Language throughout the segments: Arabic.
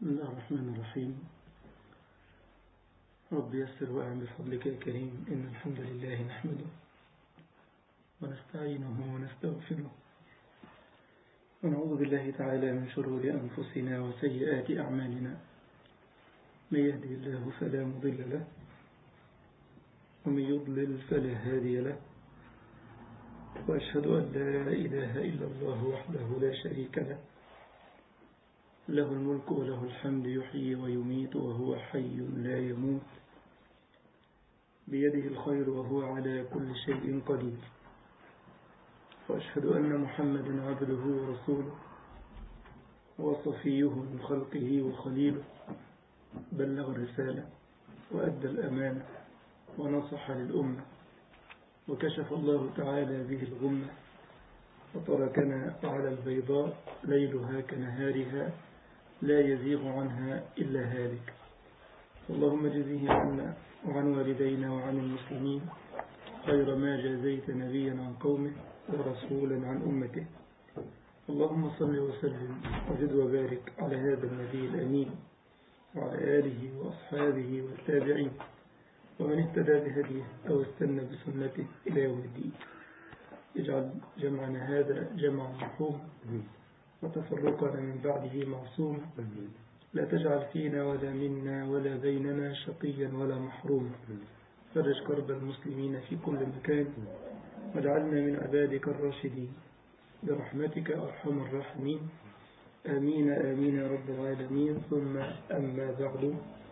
بسم الله الرحمن الرحيم. رب يسر وأعن بفضلك يا كريم. إن الحمد لله نحمده ونستعينه ونستغفره ونعوذ بالله تعالى من شرور أنفسنا وسيئات أعمالنا. من يهدي الله فلا مضل له ومن يضلل فلا هادي له، وأشهد أن لا إله إلا الله وحده لا شريك له، له الملك وله الحمد، يحيي ويميت وهو حي لا يموت، بيده الخير وهو على كل شيء قدير. وأشهد أن محمدا عبده ورسوله وصفيه من خلقه وخليله، بلغ الرسالة وأدى الأمانة ونصح للأمة، وكشف الله تعالى به الغمة، وتركنا على البيضاء ليلها كنهارها لا يزيغ عنها إلا هالك. اللهم جزيه عنا وعن والدينا وعن المسلمين خير ما جازيت نبيا عن قومه ورسولا عن أمته. اللهم صل وسلم وزد وبارك على هذا النبي الأمين وعلى آله وأصحابه والتابعين ومن اهتدى بهديه أو استنى بسنته إلى يوم الدين. اجعل جمعنا هذا جمعا مرحوما وتفرقنا من بعده معصوما، لا تجعل فينا ولا منا ولا بيننا شقيا ولا محروما. فرج كرب المسلمين في كل مكان، واجعلنا من عبادك الراشدين برحمتك أرحم الراحمين. آمين آمين يا رب العالمين. ثم أما بعد،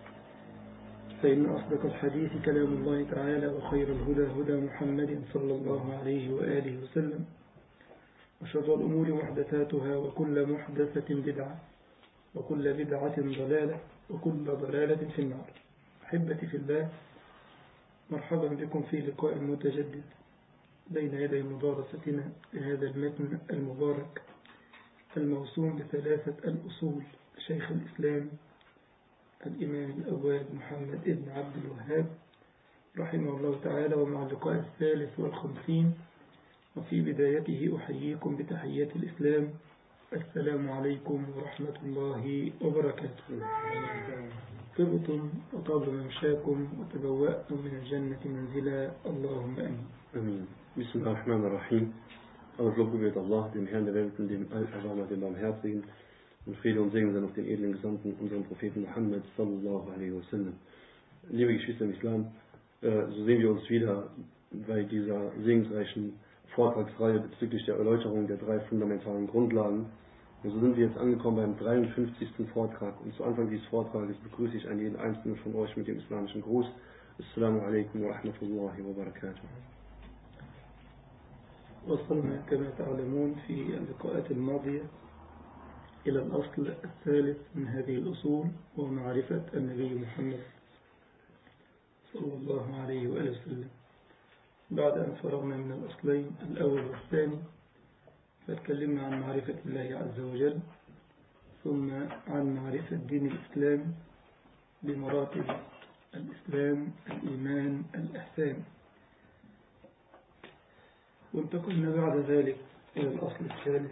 فإن أصدق الحديث كلام الله تعالى، وخير الهدى هدى محمد صلى الله عليه وآله وسلم، وشر الأمور محدثاتها، وكل محدثة بدعة، وكل بدعة ضلالة، وكل ضلالة في النار. أحبتي في الله، مرحبا بكم في لقاء متجدد بين يدي مدارستنا لهذا المتن المبارك الموسوم بثلاثة الأصول شيخ الإسلام الإمام الأواب محمد ابن عبد الوهاب رحمه الله تعالى، ومع اللقاء 53. وفي بدايته أحييكم بتحية الإسلام: السلام عليكم ورحمة الله وبركاته. طبتم وطاب ممشاكم وتبوأتم من الجنة منزلا، اللهم آمين. Amen. Bismillahirrahmanirrahim. Alles Lob gebet Allah, dem Herrn der Welten, dem Al-Azama, dem Barmherzigen, und Friede und Segen sein auf den edlen Gesandten, unseren Propheten Muhammad sallallahu alaihi wasallam. Liebe Geschwister im Islam, so sehen wir uns wieder bei dieser segensreichen Vortragsreihe bezüglich der Erläuterung der 3 fundamentalen Grundlagen. Und so sind wir jetzt angekommen beim 53. Vortrag. Und zu Anfang dieses Vortrages begrüße ich einen jeden einzelnen von euch mit dem islamischen Gruß. Assalamu alaikum wa rahmatullahi wa barakatuh. وصلنا كما تعلمون في اللقاءات الماضية إلى الأصل الثالث من هذه الأصول، ومعرفة النبي محمد صلى الله عليه وآله وسلم. بعد أن فرغنا من الأصلين الأول والثاني، فتكلمنا عن معرفة الله عز وجل، ثم عن معرفة دين الإسلام بمراتب الإسلام، الإيمان، الإحسان، وانتقلنا بعد ذلك إلى الأصل الثالث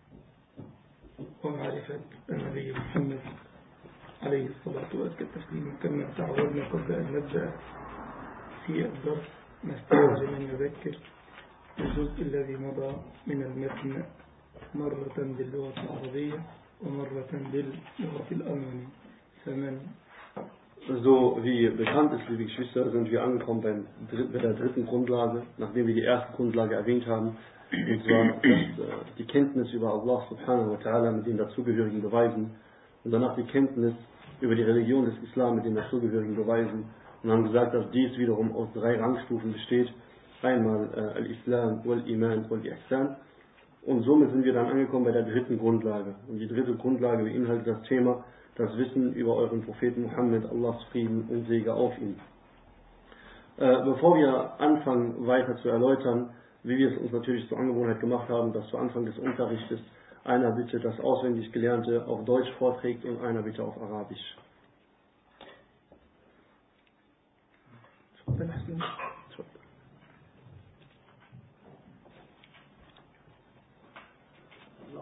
ومعرفة النبي محمد عليه الصلاة والتسليم. كما تعودنا قبل أن نبدأ في الدرس نستعجل من يذكر الجزء الذي مضى من المتن مرة باللغة العربية ومرة باللغة الألمانية. فمن So wie bekannt ist, liebe Geschwister, sind wir angekommen bei der dritten Grundlage, nachdem wir die erste Grundlage erwähnt haben, und zwar die Kenntnis über Allah subhanahu wa ta'ala mit den dazugehörigen Beweisen, und danach die Kenntnis über die Religion des Islam mit den dazugehörigen Beweisen, und haben gesagt, dass dies wiederum aus 3 Rangstufen besteht: einmal Al-Islam, Wal-Iman, Wal-Ihsan. Und somit sind wir dann angekommen bei der dritten Grundlage. Und die dritte Grundlage beinhaltet das Thema: das Wissen über euren Propheten Muhammad, Allahs Frieden und Segen auf ihn. Bevor wir anfangen weiter zu erläutern, wie wir es uns natürlich zur Angewohnheit gemacht haben, dass zu Anfang des Unterrichtes einer bitte das auswendig Gelernte auf Deutsch vorträgt und einer bitte auf Arabisch.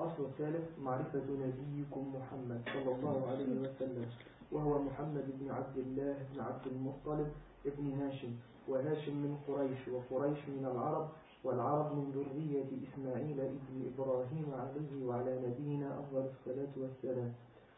الأصل الثالث معرفة نبيكم محمد صلى الله عليه وسلم، وهو محمد بن عبد الله بن عبد المطلب ابن هاشم، وهاشم من قريش، وقريش من العرب، والعرب من ذرية إسماعيل ابن إبراهيم عليه وعلى نبينا أفضل الصلاة والسلام.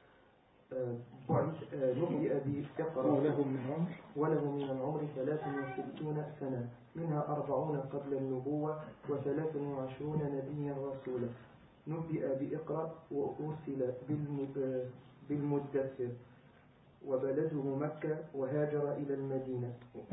نبئ بإقرأ وله من العمر 63 سنة، منها 40 قبل النبوة و23 نبيا رسولا. نبئ بإقرأ وأرسل بالمدثر، وبلده مكة، وهاجر إلى المدينة،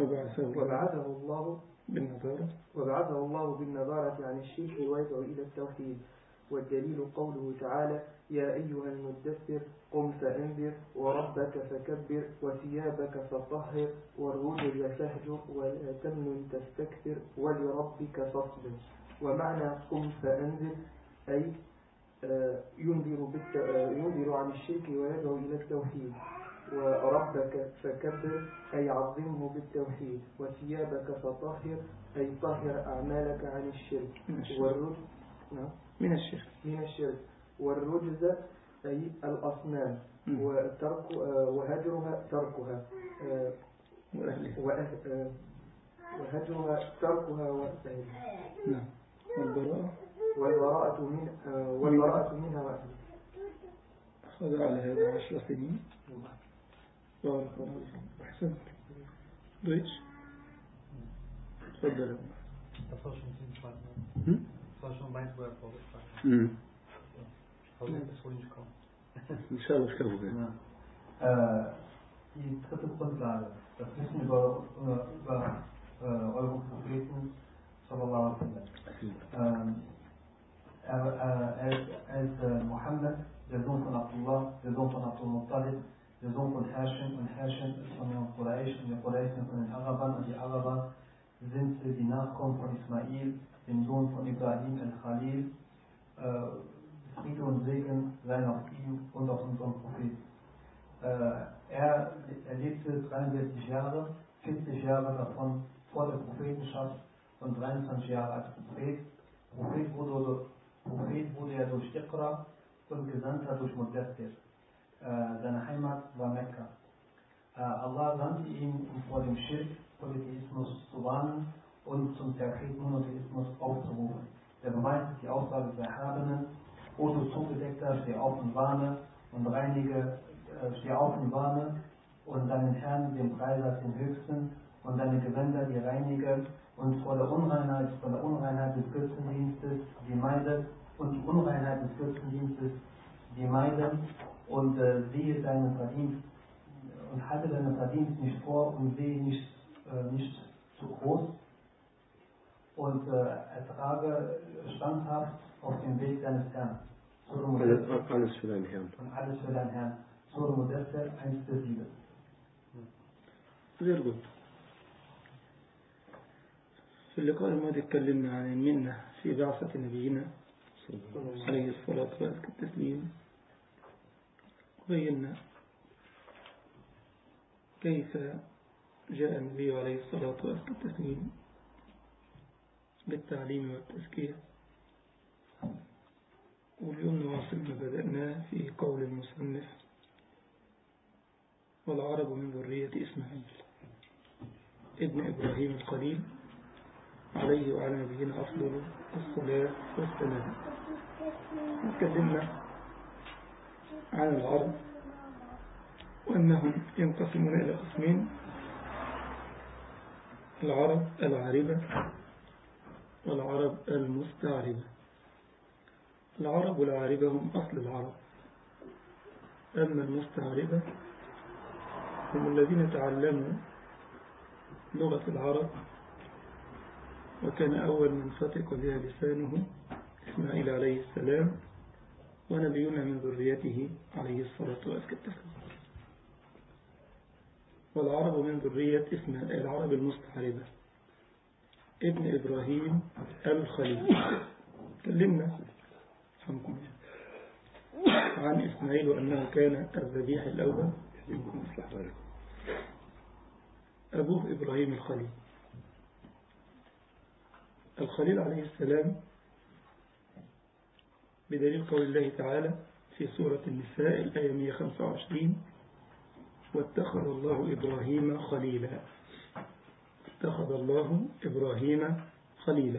وبعثه الله بالنظارة عن الشرك ويدعو إلى التوحيد. والدليل قوله تعالى: يا أيها المدثر قم فأنذر وربك فكبر وثيابك فطهر والرجل فاهجر ولا تمنن تستكثر ولربك فاصبر. ومعنى قم فأنذر أي ينذر عن الشرك ويدعو إلى التوحيد. وربك فكبر أي عظمه بالتوحيد. وثيابك فطهر أي طهر أعمالك عن الشرك. من الشرك. والرجز أي الأصنام. وهجرها تركها وأهلها. والبراءة منها وأهلها. أخذ على هذا 10 سنين. بارك الله أحسنت. دويتش تفضل. Inshallah, kein Problem. Die dritte Grundlage, das Wissen über eure Propheten, sallallahu alaihi wasallam. Er ist Mohammed, der Sohn von Abdullah, der Sohn von Abdul Muttalib, der Sohn von Hashim, und Hashim ist von den Quraysh, und die Quraysh sind von den Arabern, und die Araber sind die Nachkommen von Ismail, dem Sohn von Ibrahim al-Khalil. Friede und Segen seien auf ihm und auf unseren Propheten. Er lebte 63 Jahre, 40 Jahre davon vor der Prophetenschaft und 23 Jahre als Prophet. Prophet wurde er durch Iqra und Gesandter durch Mudaththir. Seine Heimat war Mekka. Allah sandte ihn, um vor dem Schirk, Polytheismus zu warnen und zum Tawhid Monotheismus aufzurufen. Der Beweis ist die Aussage des Erhabenen: O du Zugedeckter, steh auf und warne und steh auf und warne und deinen Herrn, den Preiser, den Höchsten, und deine Gewänder, die reinige, und vor der Unreinheit des Götzendienstes, die meide, und die Unreinheit des Götzendienstes, die meide, und sehe deinen Verdienst, und halte deinen Verdienst nicht vor und sehe nicht zu groß, und ertrage standhaft auf dem Weg deines Herrn. Alles für deinen Herrn. Und alles für deinen Herrn. Surah Mudaththir 1-7. Sehr gut. في اللقاء الماضي تكلمنا عن المنة في بعثة نبينا عليه الصلاة والتسليم. بينا كيف جاء النبي عليه الصلاة والتسليم بالتعليم والتزكية. واليوم نواصل ما بدأناه في قول المصنف: والعرب من ذرية إسماعيل ابن إبراهيم الخليل عليه وعلى نبينا أفضل الصلاة والسلام. تكلمنا عن العرب وأنهم ينقسمون إلى قسمين: العرب العاربة والعرب المستعربة. العرب العاربة هم أصل العرب، أما المستعربة هم الذين تعلموا لغة العرب، وكان أول من فتق بها لسانه إسماعيل عليه السلام ونبينا من ذريته عليه الصلاة والسلام. والعرب من ذرية إسماعيل العرب المستعربة ابن إبراهيم الخليل. تكلمنا عن إسماعيل وأنه كان الذبيح الأول، أبوه إبراهيم الخليل. الخليل عليه السلام بدليل قول الله تعالى في سورة النساء الآية 125: واتخذ الله إبراهيم خليلا. اتخذ الله إبراهيم خليلا.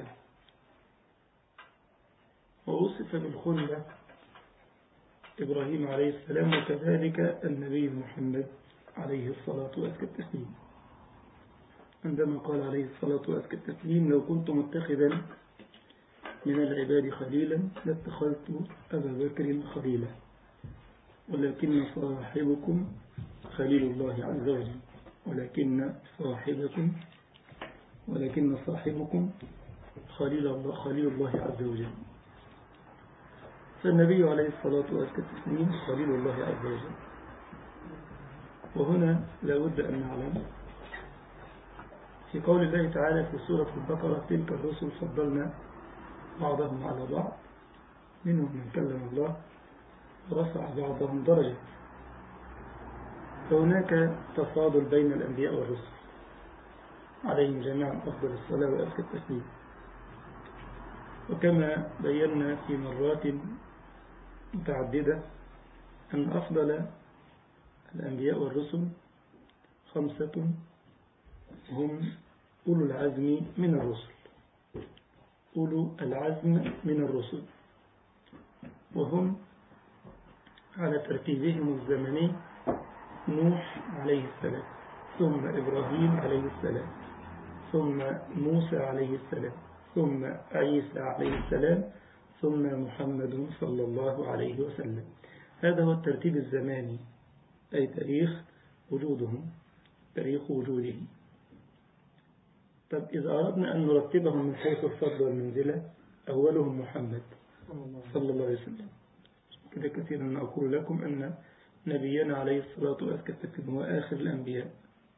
ووصف بالخلة إبراهيم عليه السلام، وكذلك النبي محمد عليه الصلاة والتسليم، عندما قال عليه الصلاة والتسليم: لو كنت متخذا من العباد خليلا لاتخذت أبا بكر خليلا، ولكن صاحبكم خليل الله عز وجل، ولكن صاحبكم خليل الله عز وجل. فالنبي عليه الصلاة والتسليم خليل الله عز وجل. وهنا لابد أن نعلم في قول الله تعالى في سورة البقرة: تلك الرسل فضلنا بعضهم على بعض، منهم من كلم الله ورفع بعضهم درجة. فهناك تفاضل بين الأنبياء والرسل عليهم جميعا أفضل الصلاة وأزكى التسليم. وكما بينا في مرات متعددة أن أفضل الأنبياء والرسل 5 هم أولو العزم من الرسل. أولو العزم من الرسل، وهم على ترتيبهم الزمني: نوح عليه السلام، ثم إبراهيم عليه السلام، ثم موسى عليه السلام، ثم عيسى عليه السلام، ثم محمد صلى الله عليه وسلم. هذا هو الترتيب الزماني، أي تاريخ وجودهم، تاريخ وجودهم. طب إذا أردنا أن نرتبهم من حيث الفضل والمنزلة، أولهم محمد صلى الله عليه وسلم. كده كثيرا ما أقول لكم أن نبينا عليه الصلاة والسلام هو آخر الأنبياء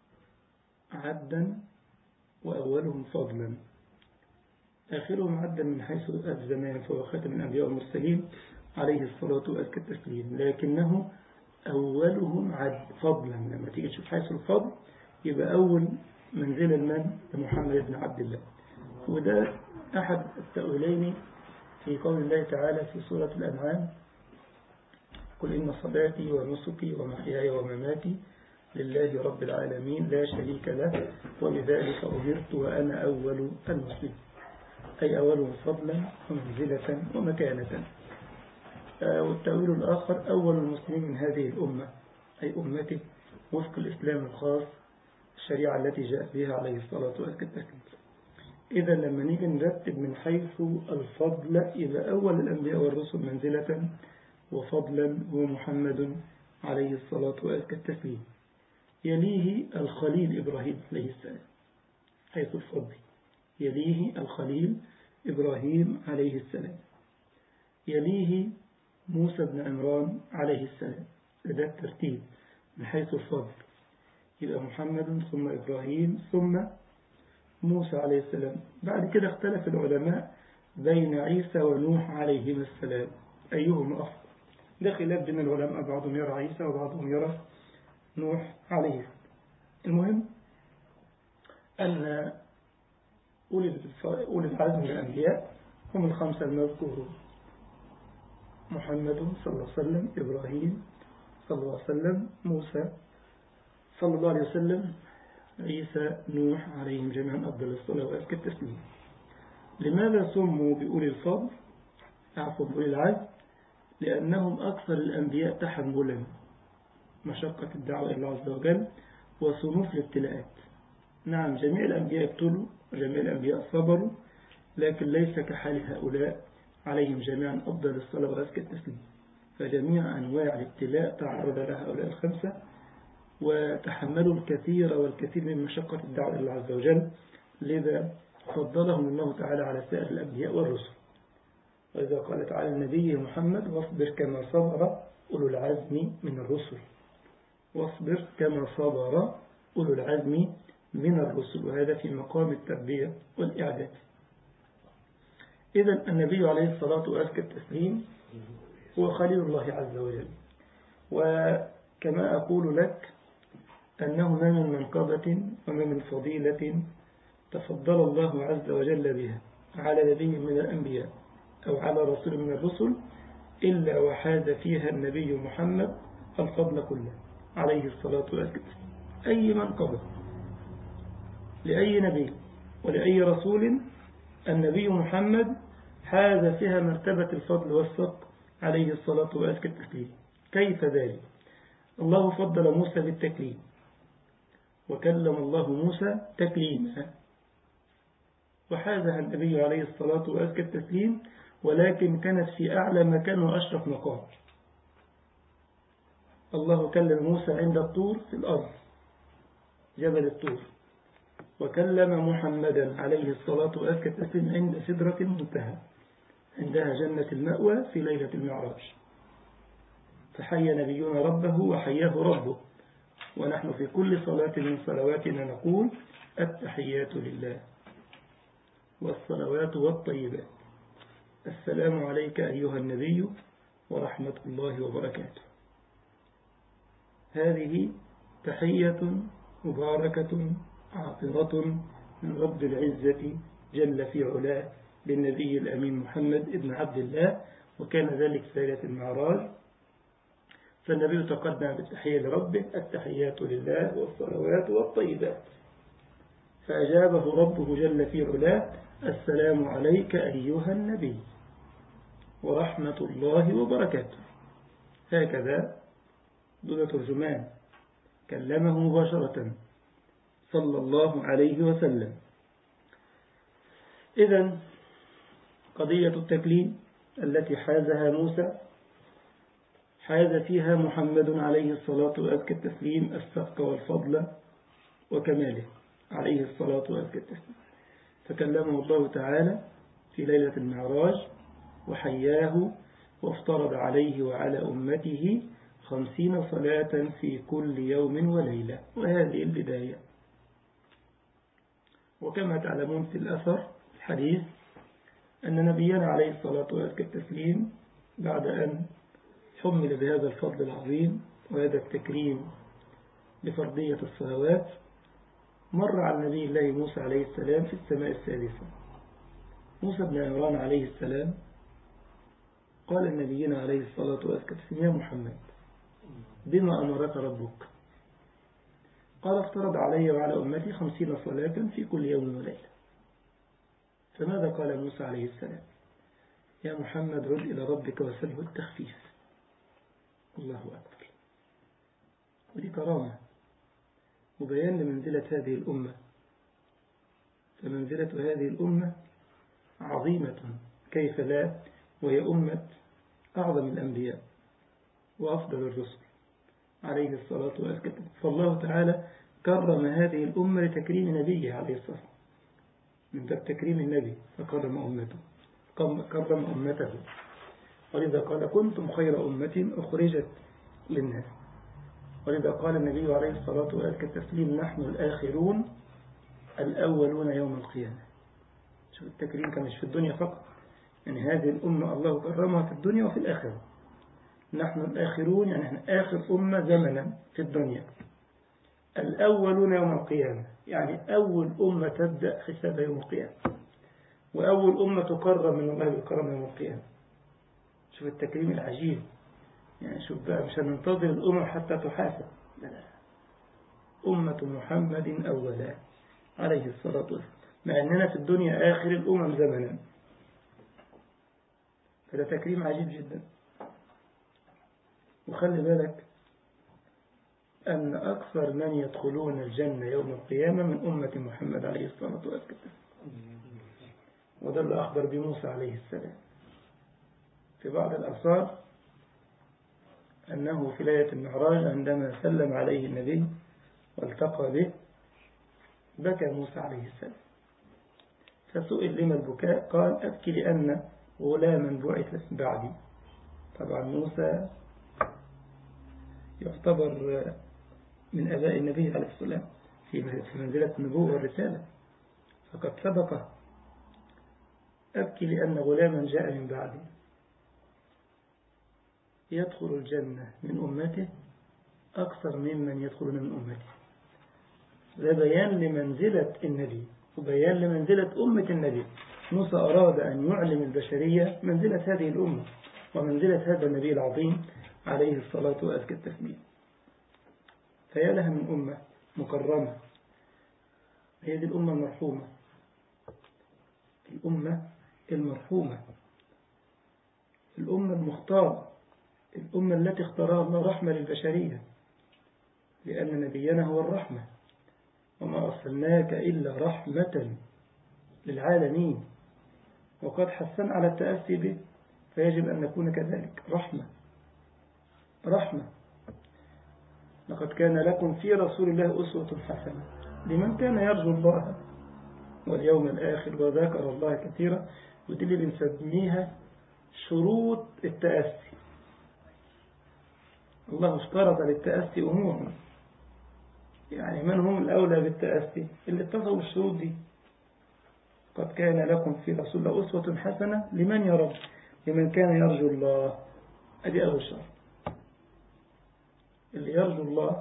عدا، وأولهم فضلا. آخرهم عدا من حيث الزمان، فهو خاتم الأنبياء والمرسلين عليه الصلاة والسلام، لكنه أولهم عد فضلا. لما تيجي تشوف حيث الفضل يبقى أول منزل المن لمحمد بن عبد الله. وده أحد التأويلين في قول الله تعالى في سورة الأنعام: قل إن صلاتي ونسكي ومحياي ومماتي لله رب العالمين لا شريك له وبذلك أمرت وأنا أول المسلمين، أي أولهم فضلا ومنزلة ومكانة. والتأويل الآخر: أول المسلمين من هذه الأمة، أي أمته، وفق الإسلام الخاص، الشريعة التي جاء بها عليه الصلاة والسلام. إذا لما نيجي نرتب من حيث الفضل، يبقى أول الأنبياء والرسل منزلة وفضلا هو محمد عليه الصلاة والسلام. يليه الخليل إبراهيم عليه السلام حيث الفضل، يليه الخليل إبراهيم عليه السلام، يليه موسى بن عمران عليه السلام. ده الترتيب من حيث الفضل، يبقى محمد ثم إبراهيم ثم موسى عليه السلام. بعد كده اختلف العلماء بين عيسى ونوح عليهما السلام أيهم أفضل. ده خلاف بين العلماء، بعضهم يرى عيسى وبعضهم يرى نوح عليه السلام. المهم أن أولي العزم من الأنبياء هم 5 المذكورون: محمد صلى الله عليه وسلم، إبراهيم صلى الله عليه وسلم، موسى صلى الله عليه وسلم، عيسى، نوح، عليهم جميعا أفضل الصلاة وأزكى التسليم. لماذا سموا بأولي الفضل بأولي العزم؟ لأنهم أكثر الأنبياء تحملا مشقة الدعوة إلى الله عز وجل وصنوف الابتلاءات. نعم، جميع الأنبياء ابتلوا وجميع الأنبياء صبروا، لكن ليس كحال هؤلاء عليهم جميعا أفضل الصلاة وأزكى التسليم. فجميع أنواع الابتلاء تعرض لها هؤلاء 5، وتحملوا الكثير والكثير من مشقة الدعوة إلى الله عز وجل، لذا فضلهم الله تعالى على سائر الأنبياء والرسل. وإذا قال تعالى النبي محمد: واصبر كما صبر أولو العزم من الرسل، واصبر كما صبر أولو العزم من الرسل، وهذا في مقام التربية والإعداد. إذن النبي عليه الصلاة والتسليم هو خليل الله عز وجل. وكما أقول لك أنه ما من منقبة وما من فضيلة تفضل الله عز وجل بها على نبي من الأنبياء أو على رسول من الرسل إلا وحاز فيها النبي محمد الفضل كله عليه الصلاة والسلام. أي منقبة لأي نبي ولأي رسول النبي محمد حاز فيها مرتبة الفضل والصدق عليه الصلاة والتسليم. كيف ذلك؟ الله فضل موسى بالتكليم، وكلم الله موسى تكليما، وحازها النبي عليه الصلاة والتسليم، ولكن كانت في أعلى مكان وأشرف مقام. الله كلم موسى عند الطور في الأرض، جبل الطور، وكلم محمدا عليه الصلاة والسلام عند سدرة المنتهى، عندها جنة المأوى في ليلة المعراج. فحيا نبينا ربه وحياه ربه، ونحن في كل صلاة من صلواتنا نقول التحيات لله والصلوات والطيبات، السلام عليك أيها النبي ورحمة الله وبركاته. هذه تحية مباركة عاطرة من رب العزة جل في علاه للنبي الأمين محمد ابن عبد الله، وكان ذلك في ليلة المعراج. فالنبي تقدم بالتحية لربه التحيات لله والصلوات والطيبات، فأجابه ربه جل في علاه السلام عليك أيها النبي ورحمة الله وبركاته. هكذا دون ترجمان كلمه مباشرة صلى الله عليه وسلم. إذن قضية التكليم التي حازها موسى حاز فيها محمد عليه الصلاة والتسليم السبق والفضل وكماله عليه الصلاة والتسليم. فكلمه الله تعالى في ليلة المعراج وحياه، وافترض عليه وعلى أمته 50 صلاة في كل يوم وليلة. وهذه البداية. وكما تعلمون في الأثر الحديث أن نبينا عليه الصلاة والتسليم بعد أن حمل بهذا الفضل العظيم وهذا التكريم بفرضية الصلوات، مر على نبي الله موسى عليه السلام في السماء السادسة. موسى بن عمران عليه السلام قال النبينا عليه الصلاة والسلام يا محمد بما أمرك ربك؟ قال افترض علي وعلى أمتي 50 صلاة في كل يوم وليلة. فماذا قال موسى عليه السلام؟ يا محمد رد إلى ربك وسله التخفيف. الله أكبر. ودي كرامة وبيان لمنزلة هذه الأمة. فمنزلة هذه الأمة عظيمة كيف لا، وهي أمة أعظم الأنبياء وأفضل الرسل عليه الصلاة والسلام. فالله تعالى كرم هذه الأمة لتكريم نبيه عليه الصلاة والسلام، من باب تكريم النبي فكرم أمته، كرم أمته. ولذا قال كنتم خير أمة أخرجت للناس. ولذا قال النبي عليه الصلاة والسلام نحن الآخرون الأولون يوم القيامة. شوف التكريم كان مش في الدنيا فقط، يعني هذه الأمة الله كرمها في الدنيا وفي الآخرة. نحن الآخرون يعني نحن آخر أمة زمنا في الدنيا، الأولون يوم القيامة يعني أول أمة تبدأ حساب يوم القيامة، وأول أمة تكرم من الله بالكرم يوم القيامة. شوف التكريم العجيب. يعني شوف بقى مش هننتظر الأمم حتى تحاسب، لا لا، أمة محمد أولا عليه الصلاة والسلام، مع أننا في الدنيا آخر الأمم زمنا. فده تكريم عجيب جدا. وخلي بالك أن أكثر من يدخلون الجنة يوم القيامة من أمة محمد عليه الصلاة والسلام. وده اللي أخبر بموسى عليه السلام في بعض الآثار أنه في ليلة المعراج عندما سلم عليه النبي والتقى به بكى موسى عليه السلام. فسئل لما البكاء؟ قال أبكي لأن غلاما بعث بعدي. طبعا موسى يعتبر من أباء النبي عليه السلام في منزلة النبوة والرسالة، فقد سبقه. أبكي لأن غلاما جاء من بعدي يدخل الجنة من أمته أكثر ممن يدخلون من أمته. ده بيان لمنزلة النبي وبيان لمنزلة أمة النبي موسى أراد أن يعلم البشرية منزلة هذه الأمة ومنزلة هذا النبي العظيم عليه الصلاة وأزكى التسليم. فيا لها من أمة مكرمة، هي دي الأمة المرحومة، الأمة المرحومة، الأمة المختارة، الأمة التي اختارها الله رحمة للبشرية، لأن نبينا هو الرحمة، وما أرسلناك إلا رحمة للعالمين، وقد حثنا على التأسي به، فيجب أن نكون كذلك رحمة. لقد كان لكم في رسول الله أسوة حسنة لمن كان يرجو الله واليوم الآخر وذكر الله كثيرا. ودي اللي بنسميها شروط التأسي. الله اشترط للتأسي أمورا، يعني من هم الأولى بالتأسي؟ اللي اتصلوا الشروط دي. قد كان لكم في رسول الله أسوة حسنة لمن كان يرجو الله. أدي أول شرط، اللي يرجو الله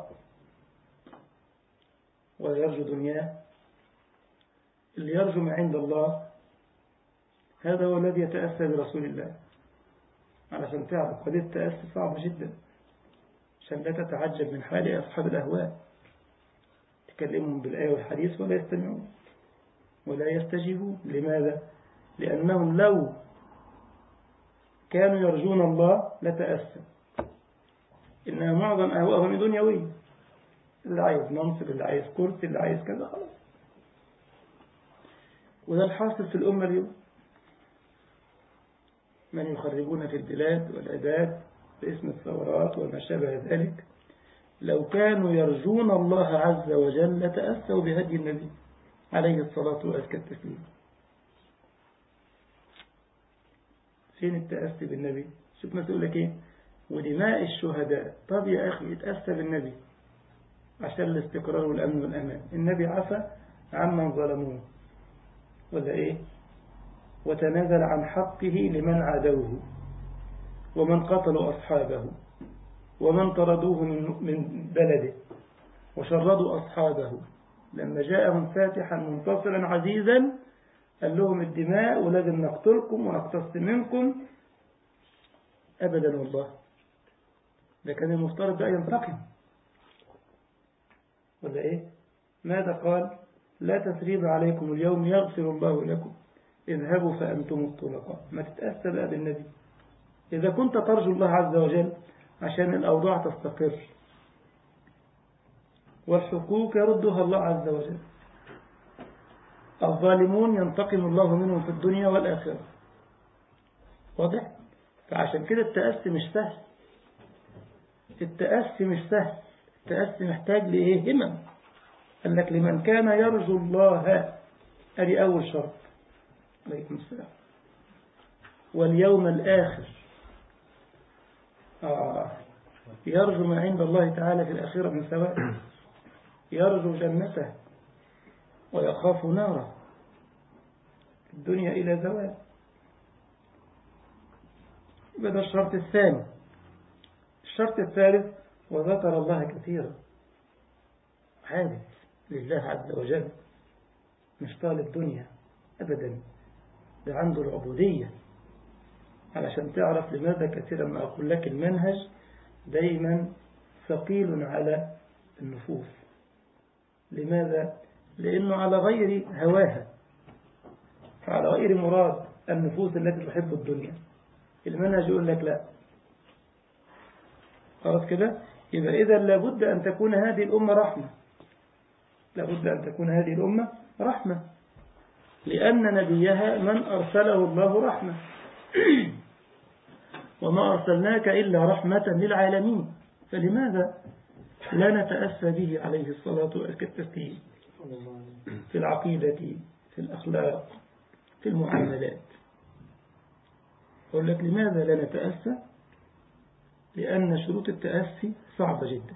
ولا يرجو دنياه، اللي يرجو ما عند الله، هذا هو الذي يتأسى برسول الله. علشان تعرف قضية التأسي صعب جدا، عشان لا تتعجب من حال أصحاب الأهواء، تكلمهم بالآية والحديث ولا يستمعون ولا يستجيبون. لماذا؟ لأنهم لو كانوا يرجون الله لتأسى. إنها معظم أهواءهم دنيوية، اللي عايز منصب، اللي عايز كرسي، اللي عايز كذا، خلاص. وده الحاصل في الأمة اليوم، من يخربون في البلاد والعباد باسم الثورات وما شابه ذلك. لو كانوا يرجون الله عز وجل لتأسوا بهدي النبي عليه الصلاة وأزكى التسليم. فين التأسي بالنبي؟ شوف ما تقول لك إيه؟ ودماء الشهداء. طب يا أخي اتأسى بالنبي عشان الاستقرار والأمن والأمان. النبي عفى عمن ظلموه ولا إيه؟ وتنازل عن حقه لمن عادوه ومن قتلوا أصحابه ومن طردوه من بلده وشردوا أصحابه. لما جاءهم فاتحا منتصرا عزيزا قال لهم الدماء ولازم نقتلكم ونقتص منكم. أبدا والله، ده كان المفترض بقى ينتقم ولا إيه؟ ماذا قال؟ لا تثريب عليكم اليوم يغفر الله لكم اذهبوا فأنتم الطلقاء. ما تتأسى بقى بالنبي إذا كنت ترجو الله عز وجل عشان الأوضاع تستقر والحقوق يردها الله عز وجل. الظالمون ينتقم الله منهم في الدنيا والآخرة. واضح؟ فعشان كده التأسي مش سهل، التأسي مش سهل، التأسي محتاج لإيه؟ همم. قال لك لمن كان يرجو الله، هذه أول شرط. عليكم السلام. واليوم الآخر، يرجو ما عند الله تعالى في الآخرة من ثواب، يرجو جنته ويخاف ناره، الدنيا إلى زوال. بدأ الشرط الثاني. الشرط الثالث وذكر الله كثيرا، عابد لله عز وجل، مش طالب الدنيا أبدا، ده عنده العبودية. علشان تعرف لماذا كثيرا ما أقول لك المنهج دايما ثقيل على النفوس. لماذا؟ لأنه على غير هواها، على غير مراد النفوس التي تحب الدنيا. المنهج يقول لك لا، خلاص كده. يبقى إذا لابد أن تكون هذه الأمة رحمة، لابد أن تكون هذه الأمة رحمة، لأن نبيها من أرسله الله رحمة وما أرسلناك إلا رحمة للعالمين. فلماذا لا نتأسى به عليه الصلاة والتسليم في العقيدة، في الأخلاق، في المعاملات؟ أقول لك لماذا لا نتأسى؟ لأن شروط التأسي صعبة جدا.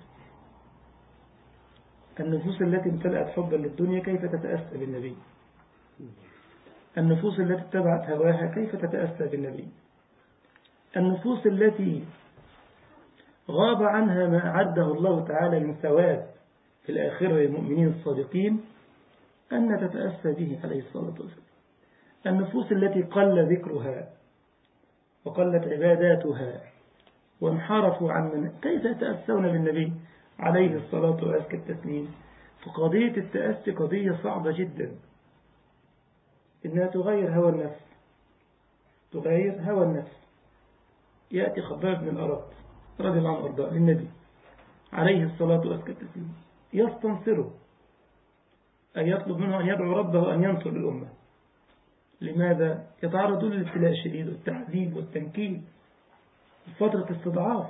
النفوس التي امتلأت حبا للدنيا كيف تتأسى بالنبي؟ النفوس التي اتبعت هواها كيف تتأسى بالنبي؟ النفوس التي غاب عنها ما أعده الله تعالى من ثواب في الآخرة للمؤمنين الصادقين أن تتأسى به عليه الصلاة والسلام. النفوس التي قل ذكرها وقلت عباداتها وانحرفوا عن من كيف يتأسون بالنبي عليه الصلاة وأزكى التسليم. فقضية التأسي قضية صعبة جدا، إنها تغير هوى النفس، تغير هوى النفس. يأتي خباب بن الأرط رضي الله عنه وارضاه للنبي عليه الصلاة وأزكى التسليم يستنصره، أن يطلب منه أن يدعو ربه أن ينصر الأمة. لماذا؟ يتعرض للابتلاء الشديد والتعذيب والتنكيل فترة استضعاف.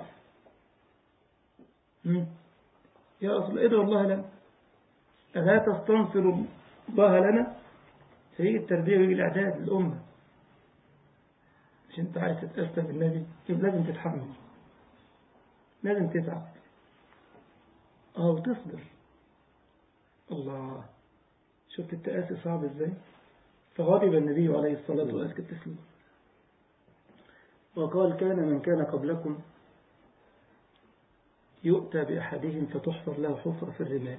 يا رسول ادعو الله لنا، ألا تستنصر الله لنا؟ هي التربية وهي الإعداد للأمة. مش أنت عايز تتأسى بالنبي، لازم تتحمل، لازم تتعب وتصبر. الله، شفت التأسي صعب ازاي؟ فغضب النبي عليه الصلاة والسلام وقال: كان من كان قبلكم يؤتى بأحدهم فتحفر له حفرة في الرمال،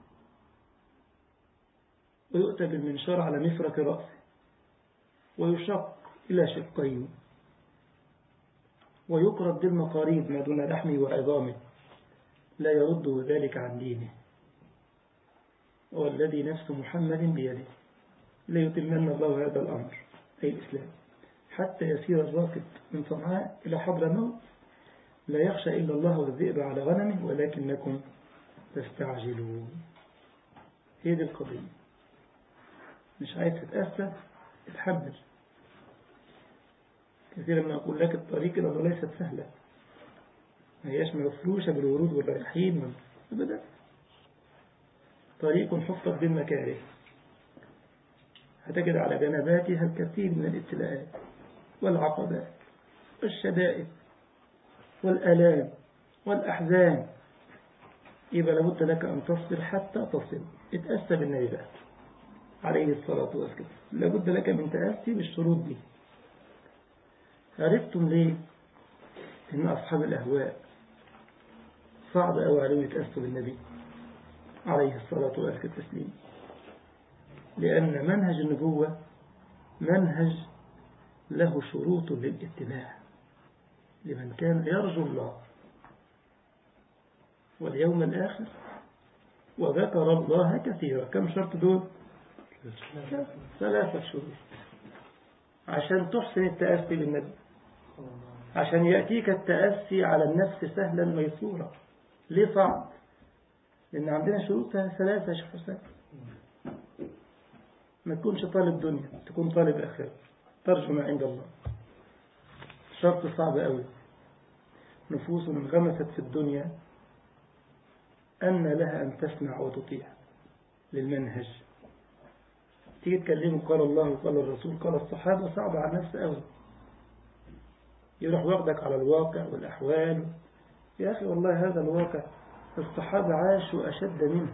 ويؤتى بالمنشار على مفرق رأسه ويشق إلى شقين ويقرب بالمقاريب ما دون لحمه وعظامه، لا يرده ذلك عن دينه، والذي نفس محمد بيده ليتمن الله هذا الأمر أي الإسلام حتى يسير الراكب من صنعاء إلى حضرموت لا يخشى إلا الله والذئب على غنمه ولكنكم تستعجلون. هي دي القضية. مش عايز تتأسى، اتحمل. كثيرا ما أقول لك الطريق إلى الله ليست سهلة، ما هياش مفروشة بالورود والرياحين أبدا. طريق حفت بالمكاره، هتجد على جنباتها الكثير من الابتلاءات والعقبات والشدائد والآلام والأحزان. يبقى لابد لك أن تصبر حتى تصل. اتأسى بالنبي بقى عليه الصلاة والسلام، لابد لك من تأسي بالشروط دي. عرفتم ليه إن أصحاب الأهواء صعب أوي عليهم يتأسوا بالنبي عليه الصلاة والسلام؟ لأن منهج النبوة منهج له شروط للاتباع لمن كان يرجو الله واليوم الآخر وذكر الله كثيرا. كم شرط دول؟ 3 شروط عشان تحسن التأسي بالنبي، عشان يأتيك التأسي على النفس سهلا ميسورا. ليه صعب؟ لأن عندنا شروطها 3 يا شيخ حسين. ما تكونش طالب دنيا، تكون طالب آخرة، ترجو ما عند الله. شرط صعب قوي. نفوس انغمست في الدنيا أن لها أن تسمع وتطيع للمنهج. تيجي تكلمه قال الله وقال الرسول قال الصحابة، صعب على النفس قوي. يروح واخدك على الواقع والأحوال. يا أخي والله هذا الواقع الصحابة عاشوا أشد منه.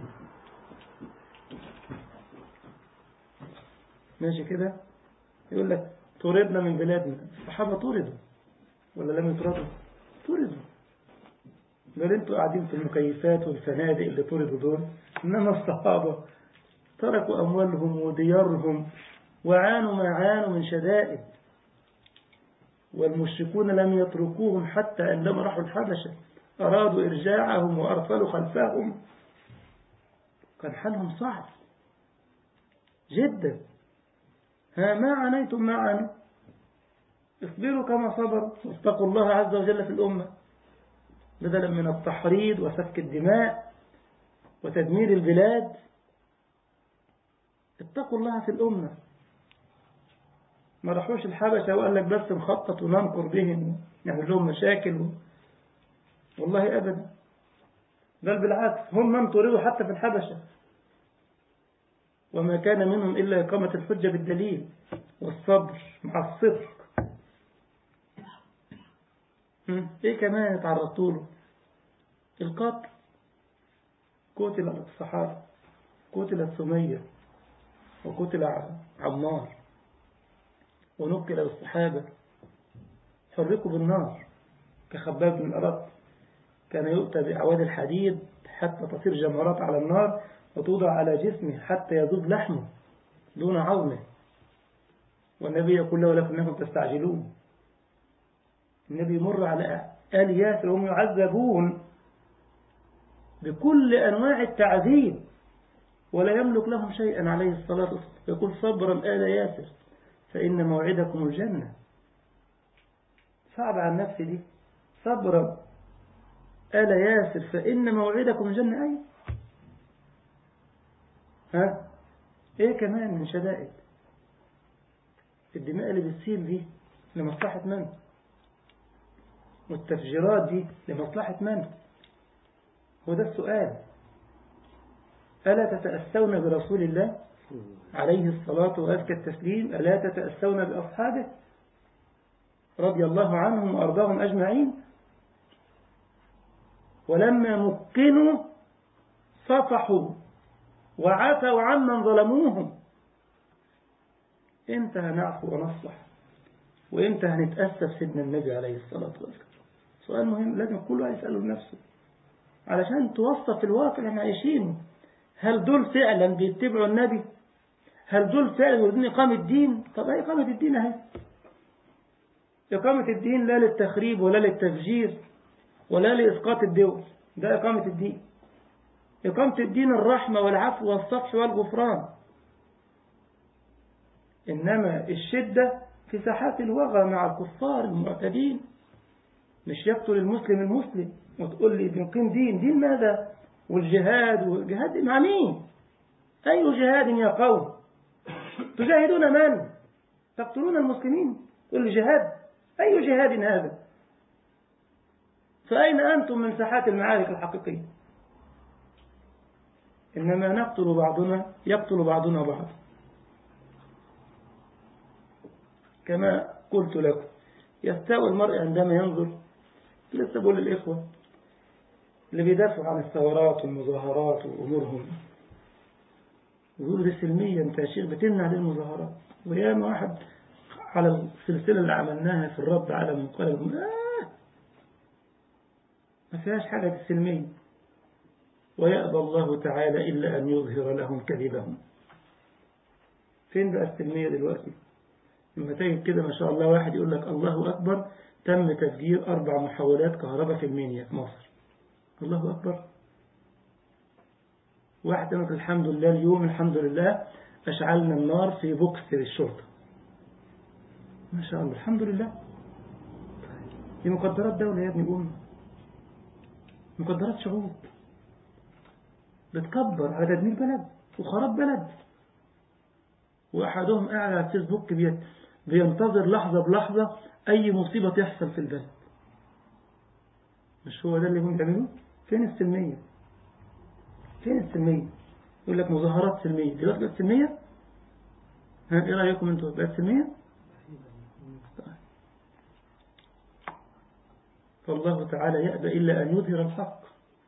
ماشي كده؟ يقول لك طردنا من بلادنا. الصحابة طردوا ولا لم يطردوا؟ طردوا. بل انتوا قاعدين في المكيفات والفنادق اللي طردوا دول، إنما الصحابة تركوا أموالهم وديارهم وعانوا ما عانوا من شدائد. والمشركون لم يتركوهم حتى عندما راحوا الحبشة أرادوا إرجاعهم وأرسلوا خلفهم. كان حالهم صعب جدا. ما عانيتم ما عانوا، اصبروا كما صبروا واتقوا الله عز وجل في الأمة، بدلا من التحريض وسفك الدماء وتدمير البلاد. اتقوا الله في الأمة. ما راحوش الحبشة وقال لك بس نخطط وننكر بهم نعمل لهم مشاكل والله أبدا. بل بالعكس، هم من طردوا حتى في الحبشة، وما كان منهم إلا إقامة الحجة بالدليل والصبر مع الصدق. إيه كمان اتعرضتوا له؟ القتل. قتل الصحابة، قتل سمية وقتل عمار، ونقل الصحابة حرقوا بالنار كخباب بن الأرط. كان يؤتى بأعواد الحديد حتى تصير جمرات على النار وتوضع على جسمه حتى يذوب لحمه دون عظمه. والنبي يقول له ولكنكم تستعجلون. النبي يمر على آل ياسر وهم يعذبون بكل أنواع التعذيب ولا يملك لهم شيئا عليه الصلاة والسلام، يقول صبرا آل ياسر فإن موعدكم الجنة. صعب على النفس دي، صبرا آل ياسر فإن موعدكم الجنة. أي ها إيه كمان من شدائد الدماء اللي بتسيل دي لمصلحة من؟ والتفجيرات دي لمصلحة من؟ هو ده السؤال. ألا تتأسون برسول الله عليه الصلاة وأزكى التسليم؟ ألا تتأسون بأصحابه رضي الله عنهم وأرضاهم أجمعين؟ ولما مكنوا صفحوا وعفوا عمن ظلموهم. إمتى هنعفو ونصلح؟ وإمتى هنتأسف سيدنا النبي عليه الصلاة والسلام؟ سؤال مهم لازم كل واحد يسأله لنفسه علشان توصف الواقع اللي احنا عايشينه. هل دول فعلا بيتبعوا النبي؟ هل دول فعلا يريدون إقامة الدين؟ طب ايه إقامة الدين اهي؟ إقامة الدين لا للتخريب ولا للتفجير ولا لإسقاط الدول، ده إقامة الدين. إقامة الدين الرحمة والعفو والصفح والغفران. إنما الشدة في ساحات الوغى مع الكفار المعتدين. مش يقتل المسلم المسلم وتقول لي بنقيم دين ماذا؟ والجهاد مع مين؟ أي جهاد يا قوم؟ تجاهدون من؟ تقتلون المسلمين؟ تقول لي جهاد؟ أي جهاد هذا؟ فأين أنتم من ساحات المعارك الحقيقية؟ إنما يقتل بعضنا بعض. كما قلت لكم يستوي المرء عندما ينظر، لسه بقول للإخوة اللي بيدافعوا عن الثورات والمظاهرات وأمورهم ويقولوا دي سلمية، انت يا شيخ بتمنع للمظاهرات. وياما واحد على السلسلة اللي عملناها في الرد على من قال ما فيهاش حاجة السلمية. ويأبى الله تعالى إلا أن يظهر لهم كذبهم. فين بقى السلمية دلوقتي؟ لما تجد كده ما شاء الله واحد يقول لك الله أكبر تم تفجير 4 محولات كهرباء في المنيا في مصر. الله أكبر. واحد يقول الحمد لله اليوم الحمد لله أشعلنا النار في بوكس للشرطة. ما شاء الله الحمد لله. دي مقدرات دولة يا ابني أمة، مقدرات شعوب بتكبر على تدمير بلد وخراب بلد. وأحدهم قاعد على الفيسبوك بينتظر لحظة بلحظة أي مصيبة تحصل في البلد. مش هو ده اللي هم بيعملوه؟ فين السلمية؟ فين السلمية؟ يقول لك مظاهرات سلمية، دلوقتي بقت سلمية؟ ها ايه رأيكم انتوا؟ بقت سلمية؟ فالله تعالى يأبى إلا أن يظهر الحق.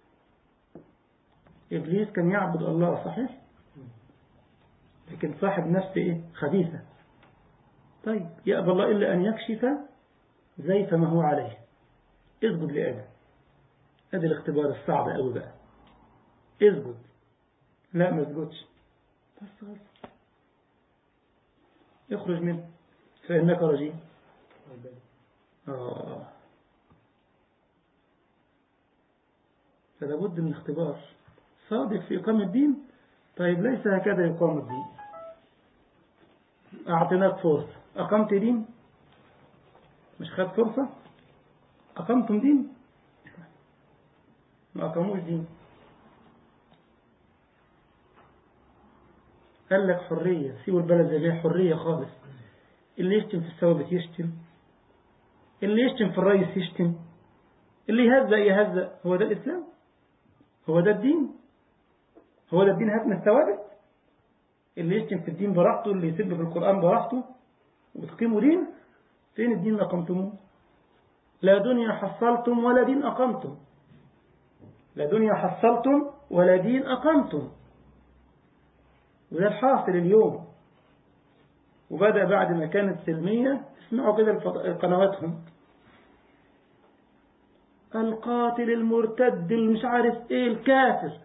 إبليس كان يعبد الله صحيح، لكن صاحب نفس إيه؟ خبيثة. طيب يأبى الله إلا أن يكشف زيف ما هو عليه. اسجد لآدم. هذا الاختبار الصعب أوي بقى. اسجد. لا ما اسجدش. بس اخرج منه فإنك رجيم. فلا بد من اختبار صادق في إقامة الدين. طيب ليس هكذا يقام الدين. أعطيناك فرصة، أقمت دين؟ مش خد فرصة؟ أقمتم دين؟ ما أقاموش دين. قال لك حرية، سيبوا البلد زي ما حرية خالص. اللي يشتم في الثوابت يشتم، اللي يشتم في الرئيس يشتم، اللي يهزأ يهزأ. هو ده الإسلام؟ هو ده الدين؟ هو ده الدين هدم الثوابت؟ اللي يشتم في الدين براحته، اللي يسب في القرآن براحته وتقيموا دين؟ فين الدين اللي أقمتموه؟ لا دنيا حصلتم ولا دين أقمتم. لا دنيا حصلتم ولا دين أقمتم. وده الحاصل اليوم. وبدأ بعد ما كانت سلمية اسمعوا كده قنواتهم، القاتل المرتد المش عارف ايه الكافر،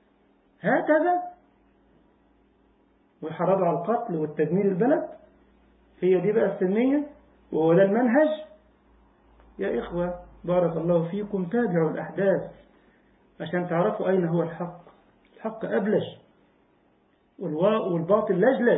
هكذا ويحرضوا على القتل والتدمير البلد. هي دي بقى السنية وهو ده المنهج. يا إخوة بارك الله فيكم تابعوا الأحداث عشان تعرفوا أين هو الحق. الحق أبلج والباطل لجلج.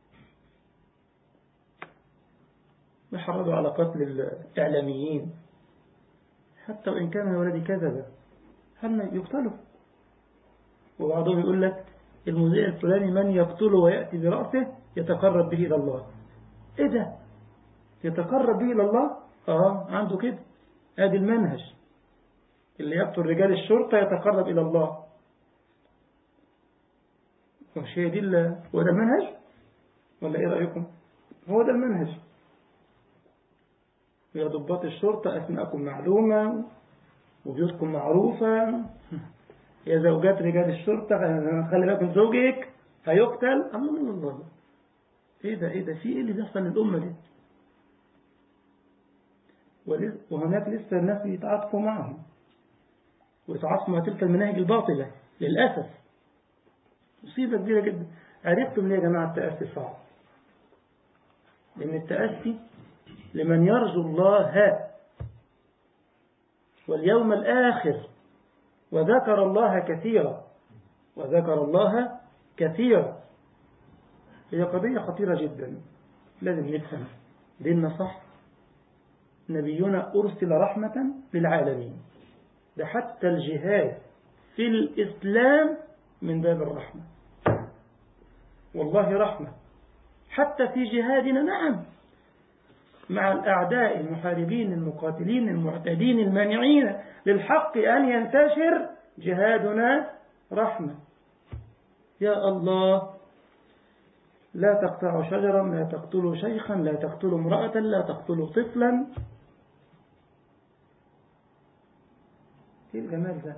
يحرضوا على قتل الإعلاميين حتى وإن كانوا ولدي كذبة، هل يقتلوا؟ وبعضهم يقول لك المذيع الفلاني من يقتله ويأتي برأسه يتقرب به إلى الله. إيه ده؟ يتقرب به إلى الله؟ عنده كده. هذا المنهج. اللي يقتل رجال الشرطة يتقرب إلى الله. مش هي دي هو ده المنهج؟ ولا إيه رأيكم؟ هو ده المنهج. يا ضباط الشرطة أسماءكم معلومة وبيوتكم معروفة. يا زوجات رجال الشرطة خلي بالكم زوجك هيقتل. الله ايه ده في ايه اللي بيحصل للأمة دي؟ وهناك لسه الناس يتعاطفوا معهم ويتعاطفوا مع تلك المناهج الباطلة للأسف. مصيبة كبيرة جدا. عرفتم ليه يا جماعة التأسي صعب؟ لأن التأسي لمن يرجو الله واليوم الآخر وذكر الله كثيرا. هي قضية خطيرة جدا. لازم نفهم ديننا صح. نبينا أرسل رحمة للعالمين. ده حتى الجهاد في الإسلام من باب الرحمة. والله رحمة حتى في جهادنا. نعم مع الأعداء المحاربين المقاتلين المعتدين المانعين للحق أن ينتشر جهادنا رحمة. يا الله لا تقطعوا شجرا، لا تقتلوا شيخا، لا تقتلوا امرأة، لا تقتلوا طفلا. ايه الجمال ده؟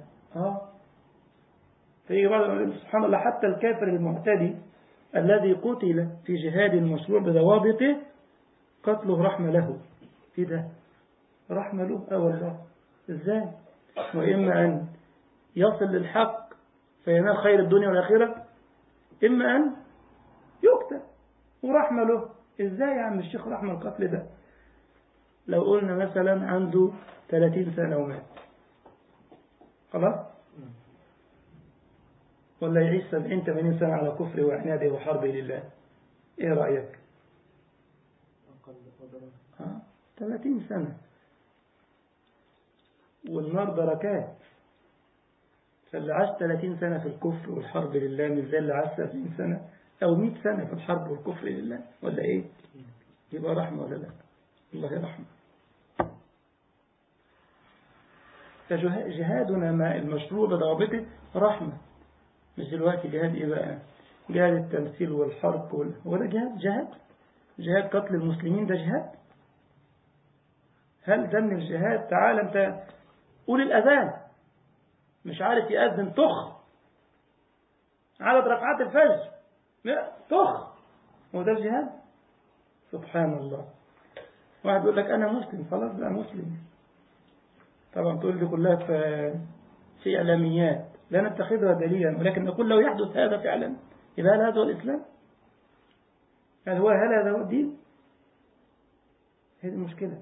في بعض سبحان الله حتى الكافر المعتدي الذي قتل في جهاد مشروع بضوابطه قتله رحمة له. ايه ده؟ رحمة له. والله ازاي؟ وإما أن يصل للحق فينال خير الدنيا والآخرة، إما أن يقتل ورحمة له. ازاي يا عم الشيخ رحمة القتل ده؟ لو قلنا مثلا عنده 30 سنة ومات خلاص، ولا يعيش 70-80 سنة على كفره وعناده وحربه لله، ايه رأيك؟ 30 سنة والنار دركات. فاللي عاش 30 سنة في الكفر والحرب لله مش زي اللي عاش 70 سنة أو 100 سنة في الحرب والكفر لله، ولا إيه؟ يبقى رحمة ولا لا؟ الله رحمة. فجهادنا مع المشروع بضوابطه رحمة. مش دلوقتي جهاد إيه بقى؟ جهاد التمثيل والحرب هو ده جهاد قتل المسلمين ده جهاد؟ هل ده من الجهاد؟ تعال أنت قول الأذان مش عارف يأذن طخ عدد ركعات الفجر طخ، هو ده الجهاد؟ سبحان الله. واحد يقول لك أنا مسلم، خلاص بقى مسلم. طبعا تقول لي كلها في إعلاميات لا نتخذها دليلا، ولكن نقول لو يحدث هذا فعلا يبقى هل هذا هو الإسلام؟ هل هذا هو الدين؟ هذه المشكلة.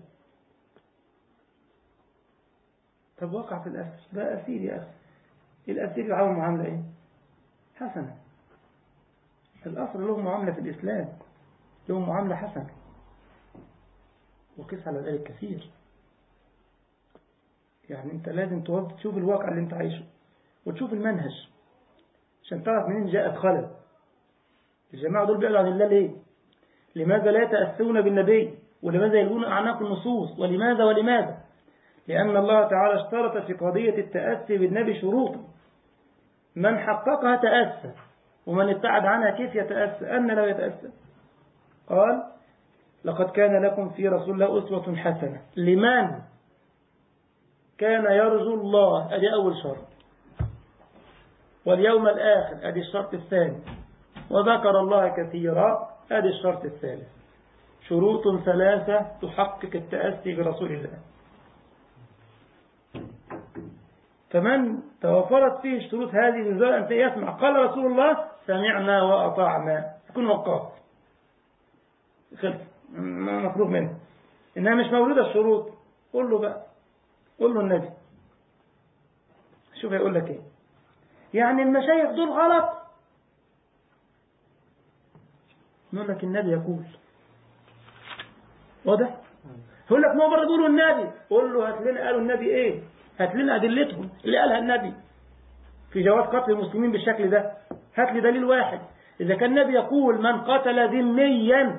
طب وقع في الأسر ده أسير يا أخي، الأسير يعامل معاملة إيه؟ حسنة. الأسر له معاملة في الإسلام، له معاملة حسنة، وقس على ذلك كثير. يعني أنت لازم تشوف الواقع اللي أنت عايشه وتشوف المنهج عشان تعرف منين جاءت خلل. الجماعة دول بيقولوا عن الله ليه؟ لماذا لا يتأسون بالنبي؟ ولماذا يلغون أعناق النصوص؟ ولماذا؟ لأن الله تعالى اشترط في قضية التأسي بالنبي شروطا، من حققها تأسى، ومن ابتعد عنها كيف يتأسى؟ أن لا يتأسى. قال لقد كان لكم في رسول الله أسوة حسنة لمن كان يرجو الله، أدي أول شرط، واليوم الآخر، أدي الشرط الثاني، وذكر الله كثيرا، أدي الشرط الثالث. شروط ثلاثة تحقق التأسي برسول الله. فمن توفرت فيه الشروط هذه من ذلك أن يسمع قال رسول الله سمعنا وأطعنا، يكون وقاف خلف مفروغ منه، إنها مش موجودة الشروط. قول له بقى، قول له النبي، شوف هيقول لك إيه. يعني المشايخ دول غلط، نقول لك النبي يقول. واضح؟ يقول لك ما برضه بيقولوا النبي، قول له هات لنا قالوا النبي إيه، هات لنا أدلتهم اللي قالها النبي في جواز قتل المسلمين بالشكل ده. هات لي دليل واحد. إذا كان النبي يقول من قتل ذميا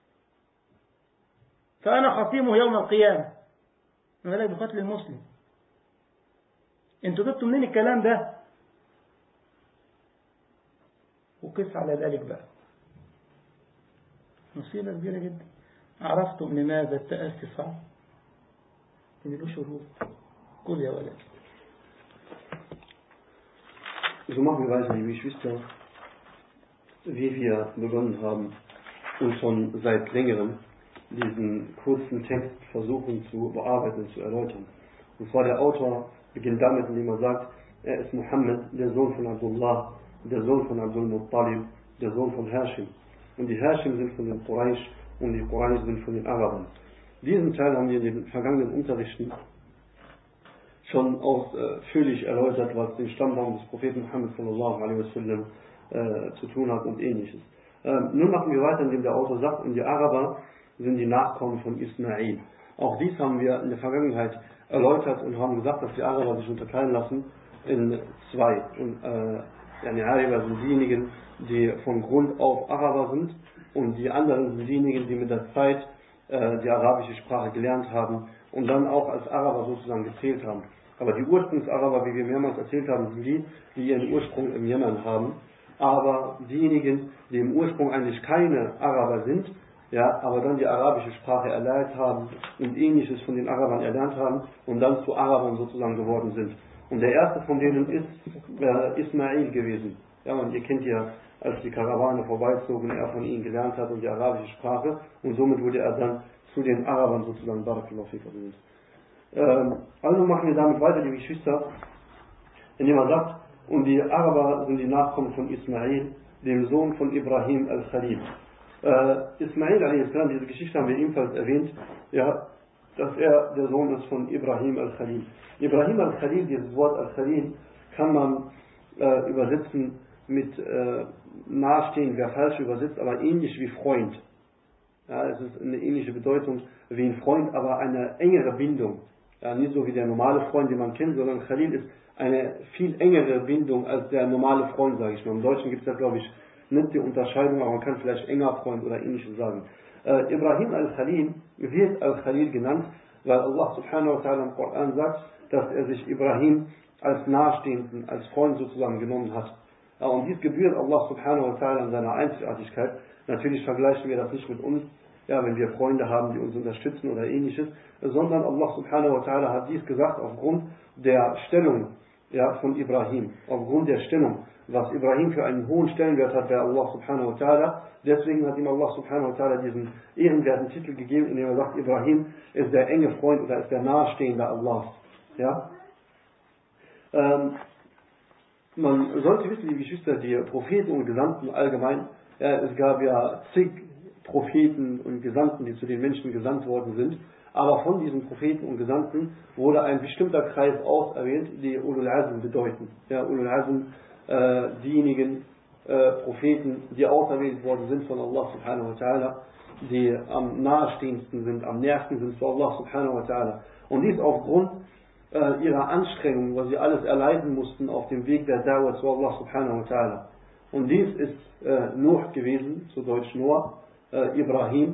فأنا خصيمه يوم القيامة، ما بالك بقتل المسلم؟ انتوا جبتوا منين الكلام ده؟ وقف على ذلك بقى، مصيبة كبيرة جدا. عرفتم لماذا التأسي صعب؟ إن له شروط. قل يا ولد. So machen wir weiter, liebe Geschwister, wie wir begonnen haben und schon seit längerem diesen kurzen Text versuchen zu bearbeiten und zu erläutern. Und zwar der Autor beginnt damit, indem er sagt, er ist Muhammad, der Sohn von Abdullah, der Sohn von Abdul Muttalib, der Sohn von Hashim. Und die Hashim sind von den Quraysh und die Quraysh sind von den Arabern. Diesen Teil haben wir in den vergangenen Unterrichten schon ausführlich erläutert, was den Stammbaum des Propheten Muhammad sallallahu alaihi wasallam zu tun hat und ähnliches. Nun machen wir weiter, indem der Autor sagt, und die Araber sind die Nachkommen von Ismail. Auch dies haben wir in der Vergangenheit erläutert und haben gesagt, dass die Araber sich unterteilen lassen in zwei. Und die Araber sind diejenigen, die von Grund auf Araber sind, und die anderen sind diejenigen, die mit der Zeit die arabische Sprache gelernt haben und dann auch als Araber sozusagen gezählt haben. Aber die Ursprungsaraber, wie wir mehrmals erzählt haben, sind die, die ihren Ursprung im Jemen haben. Aber diejenigen, die im Ursprung eigentlich keine Araber sind, ja, aber dann die arabische Sprache erlernt haben und Ähnliches von den Arabern erlernt haben und dann zu Arabern sozusagen geworden sind. Und der erste von denen ist Ismail gewesen. Ja, und ihr kennt ja, als die Karawane vorbeizogen, er von ihnen gelernt hat und die arabische Sprache, und somit wurde er dann zu den Arabern sozusagen Barakallahu fik. Also machen wir damit weiter, liebe Geschwister, indem er sagt, und die Araber sind die Nachkommen von Ismail, dem Sohn von Ibrahim al-Khalil. Ismail a.s., diese Geschichte haben wir ebenfalls erwähnt, ja, dass er der Sohn ist von Ibrahim al-Khalil. Ibrahim al-Khalil, dieses Wort al-Khalil, kann man übersetzen mit nahestehen, wäre falsch übersetzt, aber ähnlich wie Freund. Ja, es ist eine ähnliche Bedeutung wie ein Freund, aber eine engere Bindung. Ja, nicht so wie der normale Freund, den man kennt, sondern Khalil ist eine viel engere Bindung als der normale Freund, sage ich mal. Im Deutschen gibt es ja, glaube ich, nicht die Unterscheidung, aber man kann vielleicht enger Freund oder ähnliches sagen. Ibrahim al-Khalil wird al-Khalil genannt, weil Allah subhanahu wa ta'ala im Koran sagt, dass er sich Ibrahim als Nahestehenden, als Freund sozusagen genommen hat. Ja, und dies gebührt Allah subhanahu wa ta'ala in seiner Einzigartigkeit. Natürlich vergleichen wir das nicht mit uns, ja, wenn wir Freunde haben, die uns unterstützen oder ähnliches, sondern Allah subhanahu wa ta'ala hat dies gesagt aufgrund der Stellung, ja, von Ibrahim, aufgrund der Stellung, was Ibrahim für einen hohen Stellenwert hat bei Allah subhanahu wa ta'ala. Deswegen hat ihm Allah subhanahu wa ta'ala diesen ehrenwerten Titel gegeben, indem er sagt, Ibrahim ist der enge Freund oder ist der Nahestehende Allahs. Ja? Man sollte wissen, liebe Geschwister, die Propheten und Gesandten allgemein, ja, es gab ja zig Propheten und Gesandten, die zu den Menschen gesandt worden sind, aber von diesen Propheten und Gesandten wurde ein bestimmter Kreis auserwählt, die Ulul Azm bedeuten. Ja, Ulul Azm, diejenigen Propheten, die auserwählt worden sind von Allah subhanahu wa ta'ala, die am nahestehendsten sind, am nächsten sind zu Allah subhanahu wa ta'ala. Und dies aufgrund ihrer Anstrengungen, was sie alles erleiden mussten auf dem Weg der Da'wah zu Allah subhanahu wa ta'ala. Und dies ist Nuh gewesen, zu Deutsch Noah, Ibrahim,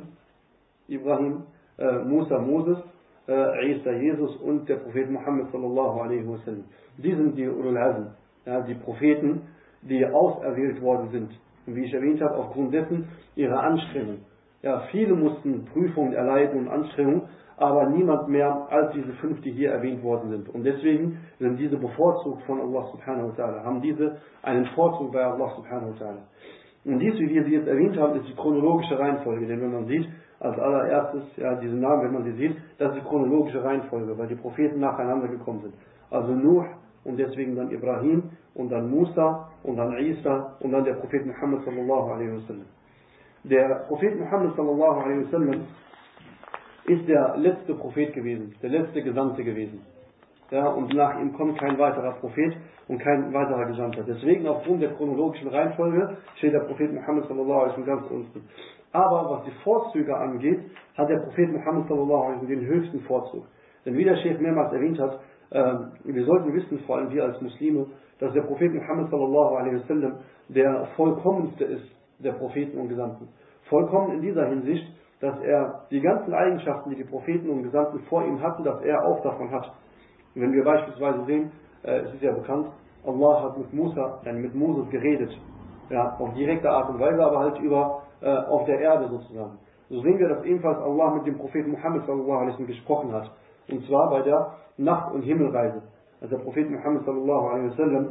Musa, Moses, Isa, Jesus und der Prophet Muhammad sallallahu alaihi wasallam. Die sind die Ulul Azm, ja, die Propheten, die auserwählt worden sind. Und wie ich erwähnt habe, aufgrund dessen ihrer Anstrengung. Ja, viele mussten Prüfungen erleiden und Anstrengungen, aber niemand mehr als diese 5, die hier erwähnt worden sind. Und deswegen sind diese bevorzugt von Allah subhanahu wa ta'ala, haben diese einen Vorzug bei Allah subhanahu wa ta'ala. Und dies, wie wir sie jetzt erwähnt haben, ist die chronologische Reihenfolge. Denn wenn man sieht, als allererstes, ja, diese Namen, wenn man sie sieht, das ist die chronologische Reihenfolge, weil die Propheten nacheinander gekommen sind. Also Nuh und deswegen dann Ibrahim und dann Musa und dann Isa und dann der Prophet Muhammad sallallahu alaihi wasallam. Der Prophet Muhammad sallallahu alaihi wasallam ist der letzte Prophet gewesen, der letzte Gesandte gewesen. Ja, und nach ihm kommt kein weiterer Prophet und kein weiterer Gesandter. Deswegen aufgrund der chronologischen Reihenfolge steht der Prophet Muhammad sallallahu alaihi wasallam ganz unten. Aber was die Vorzüge angeht, hat der Prophet Muhammad sallallahu alaihi wasallam den höchsten Vorzug. Denn wie der Sheikh mehrmals erwähnt hat, wir sollten wissen, vor allem wir als Muslime, dass der Prophet Muhammad sallallahu alaihi wasallam der vollkommenste ist der Propheten und Gesandten. Vollkommen in dieser Hinsicht, dass er die ganzen Eigenschaften, die die Propheten und Gesandten vor ihm hatten, dass er auch davon hat. Wenn wir beispielsweise sehen, es ist ja bekannt, Allah hat mit Moses geredet, ja, auf direkte Art und Weise, aber halt auf der Erde sozusagen. So sehen wir, dass ebenfalls Allah mit dem Propheten Muhammad sallallahu alaihi wasallam gesprochen hat. Und zwar bei der Nacht- und Himmelreise. Als der Prophet Muhammad sallallahu alaihi wasallam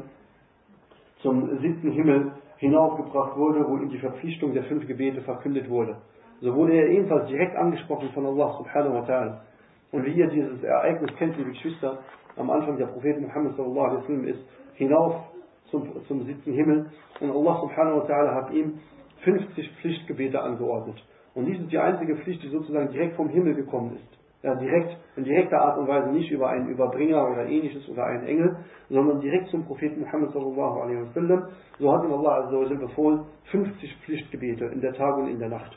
zum 7. Himmel hinaufgebracht wurde, wo ihm die Verpflichtung der 5 Gebete verkündet wurde. So wurde er ebenfalls direkt angesprochen von Allah subhanahu wa ta'ala. Und wie ihr dieses Ereignis kennt, liebe Geschwister, am Anfang der Prophet Muhammad sallallahu alaihi wasallam ist hinauf zum 7. Himmel und Allah subhanahu wa ta'ala hat ihm 50 Pflichtgebete angeordnet. Und dies ist die einzige Pflicht, die sozusagen direkt vom Himmel gekommen ist. Ja, in direkter Art und Weise, nicht über einen Überbringer oder ähnliches oder einen Engel, sondern direkt zum Propheten Muhammad sallallahu alaihi wasallam. So hat ihm Allah azza wa jalla befohlen, 50 Pflichtgebete in der Tag und in der Nacht.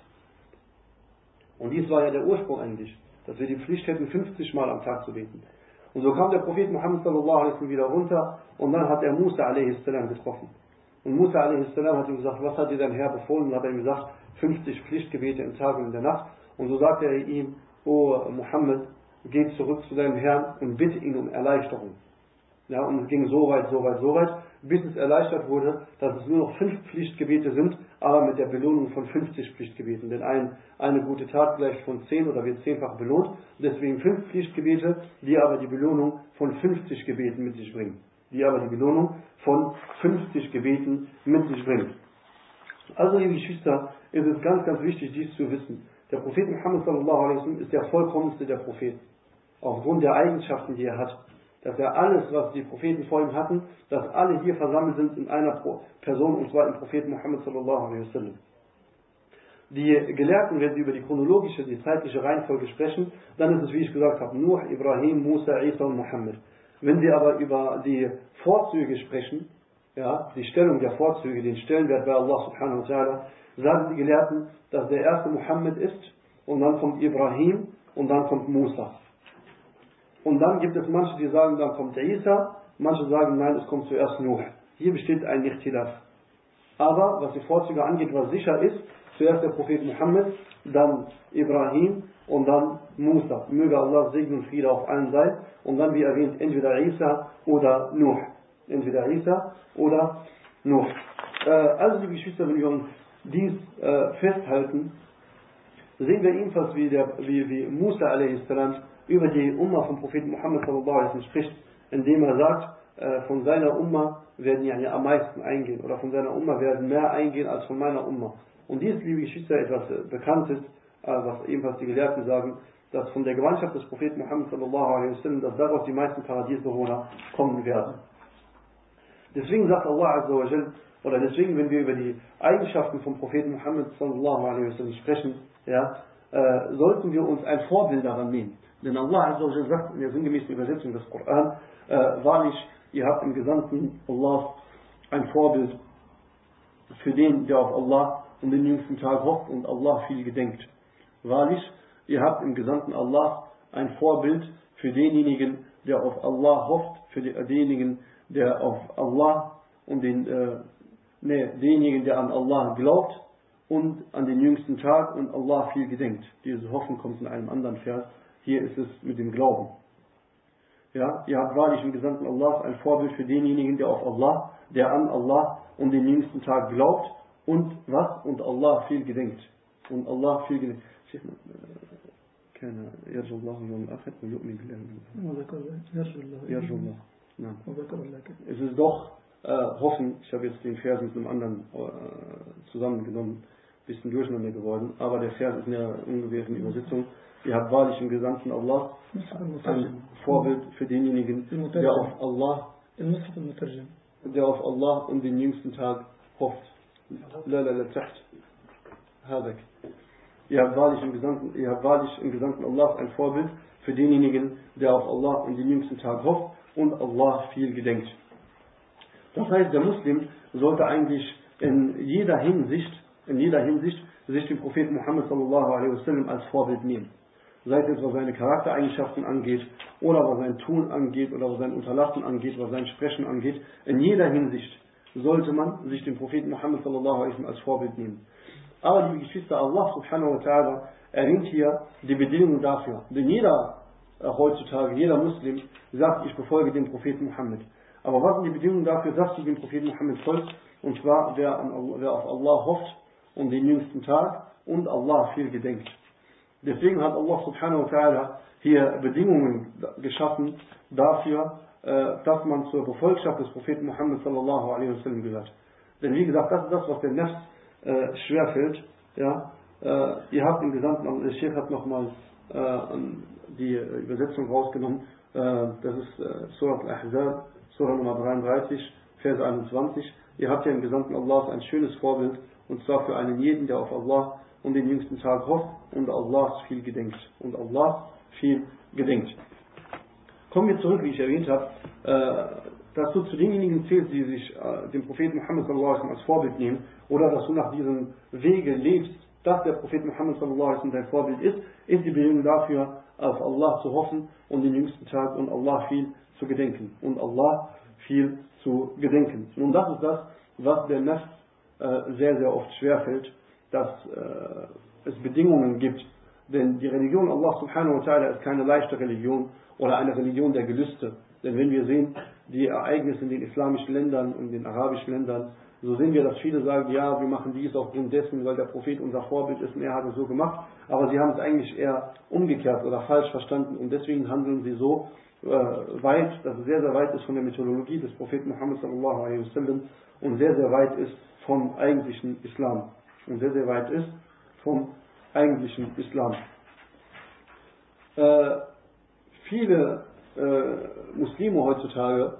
Und dies war ja der Ursprung eigentlich, dass wir die Pflicht hätten, 50 Mal am Tag zu beten. Und so kam der Prophet Muhammad sallallahu alaihi wasallam wieder runter und dann hat er Musa alaihi salam getroffen. Und Musa alaihi salam hat ihm gesagt, was hat dir dein Herr befohlen? Und hat er ihm gesagt, 50 Pflichtgebete im Tag und in der Nacht. Und so sagte er ihm, O Muhammad, geh zurück zu deinem Herrn und bitte ihn um Erleichterung. Ja, und es ging so weit, bis es erleichtert wurde, dass es nur noch 5 Pflichtgebete sind, aber mit der Belohnung von 50 Pflichtgebeten. Denn eine gute Tat gleicht von 10 oder wird 10-fach belohnt. Deswegen 5 Pflichtgebete, die aber die Belohnung von 50 Gebeten mit sich bringen. Also, liebe Geschwister, ist es ganz, ganz wichtig, dies zu wissen. Der Prophet Muhammad sallallahu alaihi wasallam ist der vollkommenste der Propheten. Aufgrund der Eigenschaften, die er hat. Dass er alles, was die Propheten vor ihm hatten, dass alle hier versammelt sind in einer Person, und zwar im Propheten Muhammad sallallahu alaihi wasallam. Die Gelehrten, wenn sie über die zeitliche Reihenfolge sprechen, dann ist es, wie ich gesagt habe, Nuh, Ibrahim, Musa, Isa und Muhammad. Wenn sie aber über die Vorzüge sprechen, ja, die Stellung der Vorzüge, den Stellenwert bei Allah subhanahu wa ta'ala, sagen die Gelehrten, dass der erste Muhammad ist, und dann kommt Ibrahim, und dann kommt Musa. Und dann gibt es manche, die sagen, dann kommt Isa, manche sagen, nein, es kommt zuerst Nuh. Hier besteht ein Ikhtilaf. Aber, was die Vorzüge angeht, was sicher ist, zuerst der Prophet Muhammad, dann Ibrahim und dann Musa. Möge Allah Segen und Friede auf allen sein. Und dann, wie erwähnt, entweder Isa oder Nuh. Also, liebe Geschwister, wenn wir uns dies festhalten, sehen wir ebenfalls, wie Musa a.s. über die Umma vom Propheten Muhammad sallallahu alaihi wasallam spricht, indem er sagt, von seiner Umma werden ja am meisten eingehen, oder von seiner Umma werden mehr eingehen als von meiner Umma. Und dies, liebe Geschwister, etwas Bekanntes, was ebenfalls die Gelehrten sagen, dass von der Gemeinschaft des Propheten Muhammad sallallahu alaihi wasallam, dass daraus die meisten Paradiesbewohner kommen werden. Deswegen sagt Allah azza wa jal, oder deswegen, wenn wir über die Eigenschaften vom Propheten Muhammad sallallahu alaihi wasallam sprechen, ja, sollten wir uns ein Vorbild daran nehmen. Denn Allah azza wa jal sagt in der sinngemäßen Übersetzung des Koran, wahrlich, ihr habt im Gesandten Allah ein Vorbild für den, der auf Allah und den jüngsten Tag hofft und Allah viel gedenkt. Wahrlich, ihr habt im Gesandten Allah ein Vorbild für denjenigen, der auf Allah hofft, für denjenigen, der auf Allah und denjenigen, der an Allah glaubt und an den jüngsten Tag und Allah viel gedenkt. Diese Hoffnung kommt in einem anderen Vers. Hier ist es mit dem Glauben. Ja, ihr habt wahrlich im Gesandten Allah ein Vorbild für denjenigen, der auf Allah, der an Allah und den jüngsten Tag glaubt und was? Und Allah viel gedenkt. Und Allah viel gedenkt. كان يرجو الله يوم الآخر ويؤمن بالله. يرجو الله. Nein. Es ist doch hoffen, ich habe jetzt den Vers mit einem anderen zusammengenommen, ein bisschen durcheinander geworden, aber der Vers ist in der ungefähren Übersetzung. Ihr habt wahrlich im Gesandten Allah ein Vorbild für denjenigen, der auf Allah und den jüngsten Tag hofft. La, taht. Hadek. Ihr habt wahrlich im Gesandten Allah ein Vorbild für denjenigen, der auf Allah und den jüngsten Tag hofft und Allah viel gedenkt. Das heißt, der Muslim sollte eigentlich in jeder Hinsicht sich den Propheten Muhammad sallallahu alaihi wasallam als Vorbild nehmen. Sei es jetzt, was seine Charaktereigenschaften angeht, oder was sein Tun angeht, oder was sein Unterlassen angeht, was sein Sprechen angeht. In jeder Hinsicht sollte man sich den Propheten Muhammad sallallahu alaihi wasallam als Vorbild nehmen. Aber liebe Geschwister, Allah subhanahu wa ta'ala erwähnt hier die Bedingungen dafür. Denn jeder heutzutage, jeder Muslim sagt, ich befolge den Propheten Muhammad. Aber was sind die Bedingungen dafür, dass du den Propheten Muhammad folgst? Und zwar, wer auf Allah hofft und den jüngsten Tag und Allah viel gedenkt. Deswegen hat Allah subhanahu wa ta'ala hier Bedingungen geschaffen dafür, dass man zur Befolgschaft des Propheten Muhammad sallallahu alaihi wasallam gehört. Denn wie gesagt, das ist das, was der Nafs schwerfällt. Ja? Ihr habt im Gesamten, der Sheikh hat nochmal die Übersetzung rausgenommen. Das ist Surah Al-Ahzab, Surah Nummer 33, Vers 21. Ihr habt ja im Gesandten Allah ein schönes Vorbild, und zwar für einen jeden, der auf Allah und den jüngsten Tag hofft und Allah viel gedenkt. Kommen wir zurück, wie ich erwähnt habe, dass du zu denjenigen zählst, die sich den Propheten Muhammad sallallahu alaihi wasallam als Vorbild nehmen, oder dass du nach diesem Wege lebst, dass der Prophet Muhammad sallallahu alaihi wasallam dein Vorbild ist die Bedingung dafür, auf Allah zu hoffen und den jüngsten Tag und Allah viel zu gedenken. Nun, das ist das, was der Nafs sehr, sehr oft schwerfällt, dass es Bedingungen gibt. Denn die Religion Allah subhanahu wa ta'ala ist keine leichte Religion oder eine Religion der Gelüste. Denn wenn wir sehen, die Ereignisse in den islamischen Ländern und den arabischen Ländern, so sehen wir, dass viele sagen, ja, wir machen dies aufgrund dessen, weil der Prophet unser Vorbild ist und er hat es so gemacht. Aber sie haben es eigentlich eher umgekehrt oder falsch verstanden und deswegen handeln sie so weit, dass es sehr, sehr weit ist von der Methodologie des Propheten Muhammad sallallahu alaihi wasallam und sehr, sehr weit ist vom eigentlichen Islam. Viele Muslime heutzutage,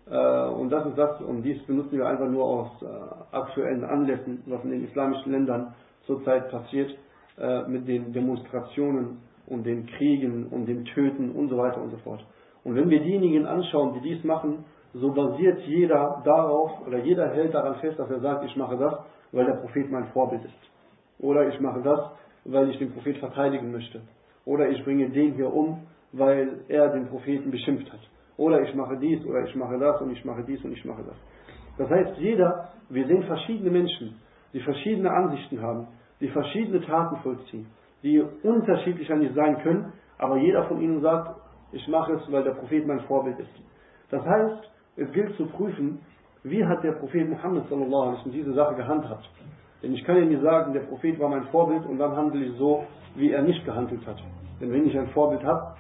und dies benutzen wir einfach nur aus aktuellen Anlässen, was in den islamischen Ländern zurzeit passiert, mit den Demonstrationen und den Kriegen und dem Töten und so weiter und so fort. Und wenn wir diejenigen anschauen, die dies machen, so basiert jeder darauf, oder jeder hält daran fest, dass er sagt, ich mache das, weil der Prophet mein Vorbild ist. Oder ich mache das, weil ich den Prophet verteidigen möchte. Oder ich bringe den hier um, weil er den Propheten beschimpft hat. Oder ich mache dies, oder ich mache das, und ich mache dies, und ich mache das. Das heißt, wir sehen verschiedene Menschen, die verschiedene Ansichten haben, die verschiedene Taten vollziehen, die unterschiedlicher nicht sein können, aber jeder von ihnen sagt, ich mache es, weil der Prophet mein Vorbild ist. Das heißt, es gilt zu prüfen, wie hat der Prophet Muhammad sallallahu alaihi wasallam diese Sache gehandhabt. Denn ich kann ja nicht sagen, der Prophet war mein Vorbild und dann handle ich so, wie er nicht gehandelt hat. Denn wenn ich ein Vorbild habe,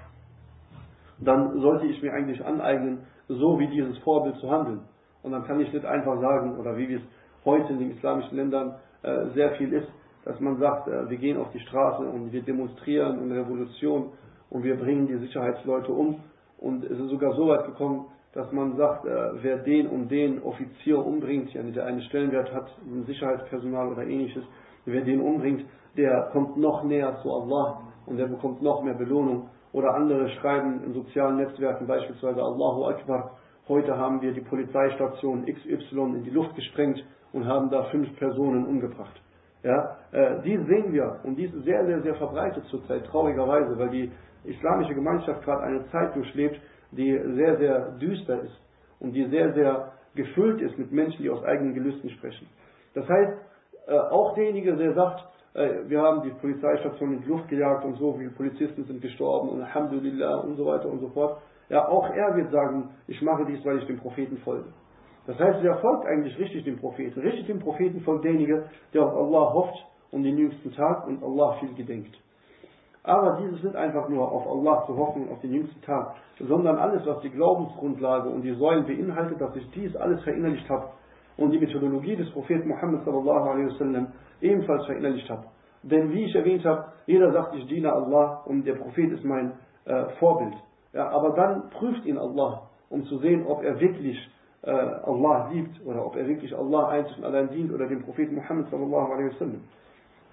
dann sollte ich mir eigentlich aneignen, so wie dieses Vorbild zu handeln. Und dann kann ich nicht einfach sagen, oder wie es heute in den islamischen Ländern sehr viel ist, dass man sagt, wir gehen auf die Straße und wir demonstrieren und Revolution und wir bringen die Sicherheitsleute um. Und es ist sogar so weit gekommen, dass man sagt, wer den und den Offizier umbringt, ja, der einen Stellenwert hat, ein Sicherheitspersonal oder ähnliches, wer den umbringt, der kommt noch näher zu Allah und der bekommt noch mehr Belohnung. Oder andere schreiben in sozialen Netzwerken beispielsweise Allahu Akbar, heute haben wir die Polizeistation XY in die Luft gesprengt und haben da 5 Personen umgebracht. Ja, dies sehen wir und dies ist sehr, sehr, sehr verbreitet zurzeit, traurigerweise, weil die islamische Gemeinschaft gerade eine Zeit durchlebt, die sehr, sehr düster ist und die sehr, sehr gefüllt ist mit Menschen, die aus eigenen Gelüsten sprechen. Das heißt, auch derjenige, der sagt, wir haben die Polizeistation in die Luft gejagt und so viele Polizisten sind gestorben und Alhamdulillah und so weiter und so fort. Ja, auch er wird sagen, ich mache dies, weil ich dem Propheten folge. Das heißt, er folgt eigentlich richtig dem Propheten. Richtig dem Propheten folgt derjenige, der auf Allah hofft und den jüngsten Tag und Allah viel gedenkt. Aber dieses nicht einfach nur auf Allah zu hoffen und auf den jüngsten Tag, sondern alles, was die Glaubensgrundlage und die Säulen beinhaltet, dass ich dies alles verinnerlicht habe und die Methodologie des Propheten Muhammad sallallahu alaihi wasallam ebenfalls verinnerlicht habe. Denn wie ich erwähnt habe, jeder sagt, ich diene Allah und der Prophet ist mein Vorbild. Ja, aber dann prüft ihn Allah, um zu sehen, ob er wirklich Allah liebt oder ob er wirklich Allah einzig und allein dient oder dem Propheten Muhammad sallallahu alaihi wasallam.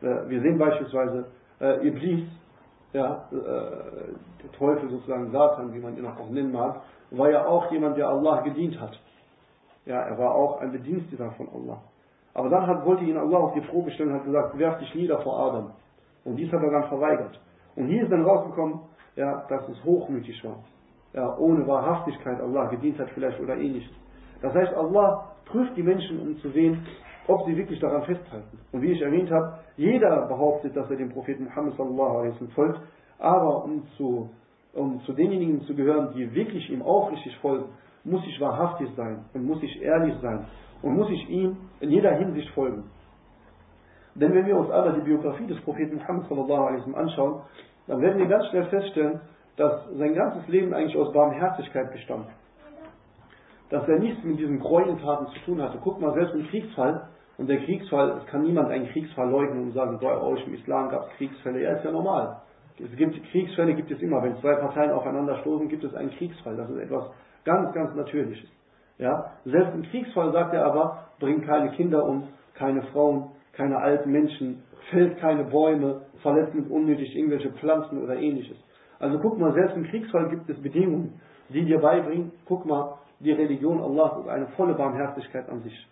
Wir sehen beispielsweise Iblis, ja, der Teufel sozusagen, Satan, wie man ihn auch nennen mag, war ja auch jemand, der Allah gedient hat. Ja, er war auch ein Bediensteter von Allah. Aber dann wollte ihn Allah auf die Probe stellen und hat gesagt, werf dich nieder vor Adam. Und dies hat er dann verweigert. Und hier ist dann rausgekommen, ja, dass es hochmütig war. Ja, ohne Wahrhaftigkeit Allah gedient hat vielleicht oder ähnliches. Das heißt, Allah prüft die Menschen, um zu sehen, ob sie wirklich daran festhalten. Und wie ich erwähnt habe, jeder behauptet, dass er dem Propheten Muhammad sallallahu alaihi wasallam folgt, aber um zu denjenigen zu gehören, die wirklich ihm aufrichtig folgen, muss ich wahrhaftig sein und muss ich ehrlich sein und muss ich ihm in jeder Hinsicht folgen. Denn wenn wir uns aber die Biografie des Propheten Muhammad sallallahu alaihi wasallam anschauen, dann werden wir ganz schnell feststellen, dass sein ganzes Leben eigentlich aus Barmherzigkeit bestand. Dass er nichts mit diesen Gräueltaten zu tun hatte. Guck mal, selbst im Kriegsfall, und der Kriegsfall, es kann niemand einen Kriegsfall leugnen und sagen, boah, im Islam gab es Kriegsfälle. Ja, ist ja normal. Kriegsfälle gibt es immer. Wenn zwei Parteien aufeinander stoßen, gibt es einen Kriegsfall. Das ist etwas ganz, ganz Natürliches. Ja? Selbst im Kriegsfall sagt er aber, bring keine Kinder um, keine Frauen, keine alten Menschen, fällt keine Bäume, verletzt nicht unnötig irgendwelche Pflanzen oder ähnliches. Also guck mal, selbst im Kriegsfall gibt es Bedingungen, die dir beibringen, guck mal, die Religion Allah ist eine volle Barmherzigkeit an sich.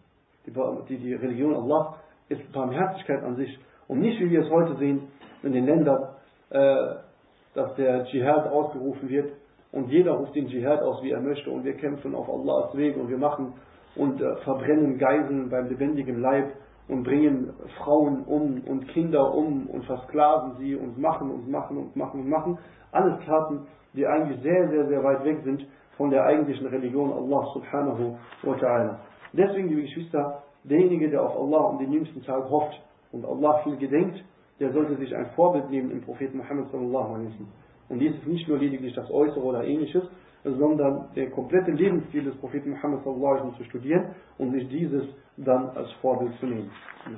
Die Religion Allah ist Barmherzigkeit an sich. Und nicht, wie wir es heute sehen, in den Ländern, dass der Dschihad ausgerufen wird und jeder ruft den Dschihad aus, wie er möchte, und wir kämpfen auf Allahs Weg und wir machen und verbrennen Geiseln beim lebendigen Leib und bringen Frauen um und Kinder um und versklaven sie und machen. Alles Taten, die eigentlich sehr, sehr, sehr weit weg sind von der eigentlichen Religion Allah subhanahu wa ta'ala. Deswegen, liebe Geschwister, derjenige, der auf Allah und den jüngsten Tag hofft und Allah viel gedenkt, der sollte sich ein Vorbild nehmen im Propheten Muhammad sallallahu alaihi wasallam. Und dies ist nicht nur lediglich das Äußere oder ähnliches, sondern der komplette Lebensstil des Propheten Muhammad sallallahu alaihi wasallam zu studieren und sich dieses dann als Vorbild zu nehmen.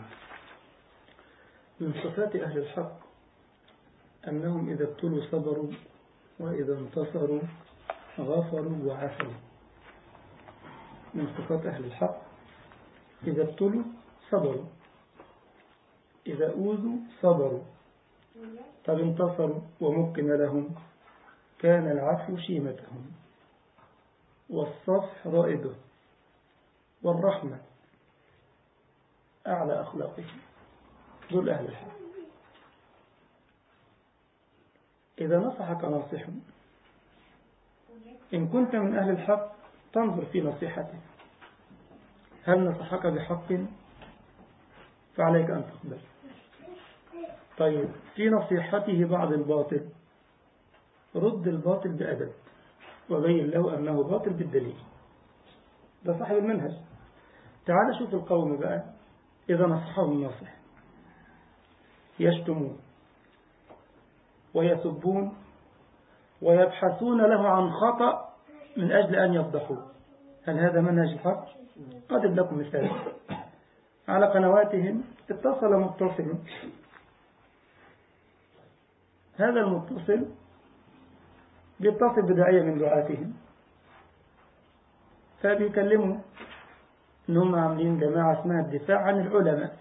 من صفات أهل الحق أنهم إذا ابتلوا صبروا وإذا انتصروا غفروا وعفوا. من صفات أهل الحق إذا ابتلوا صبروا، إذا أوذوا صبروا، طب انتصروا ومكن لهم كان العفو شيمتهم والصفح رائده والرحمة أعلى أخلاقهم. دول أهل الحق. إذا نصحك ناصح إن كنت من أهل الحق تنظر في نصيحته، هل نصحك بحق فعليك أن تقبل. طيب في نصيحته بعض الباطل رد الباطل بأدب وبين له أنه باطل بالدليل. ده صاحب المنهج. تعال شوف القوم بقى إذا نصحهم الناصح يشتمون ويسبون ويبحثون له عن خطأ من أجل أن يفضحوه. هل هذا منهج الحق؟ أضرب لكم مثال. على قنواتهم اتصل متصل، هذا المتصل بيتصل بداعية من دعاتهم فبيكلموا إنهم عاملين جماعة اسمها الدفاع عن العلماء،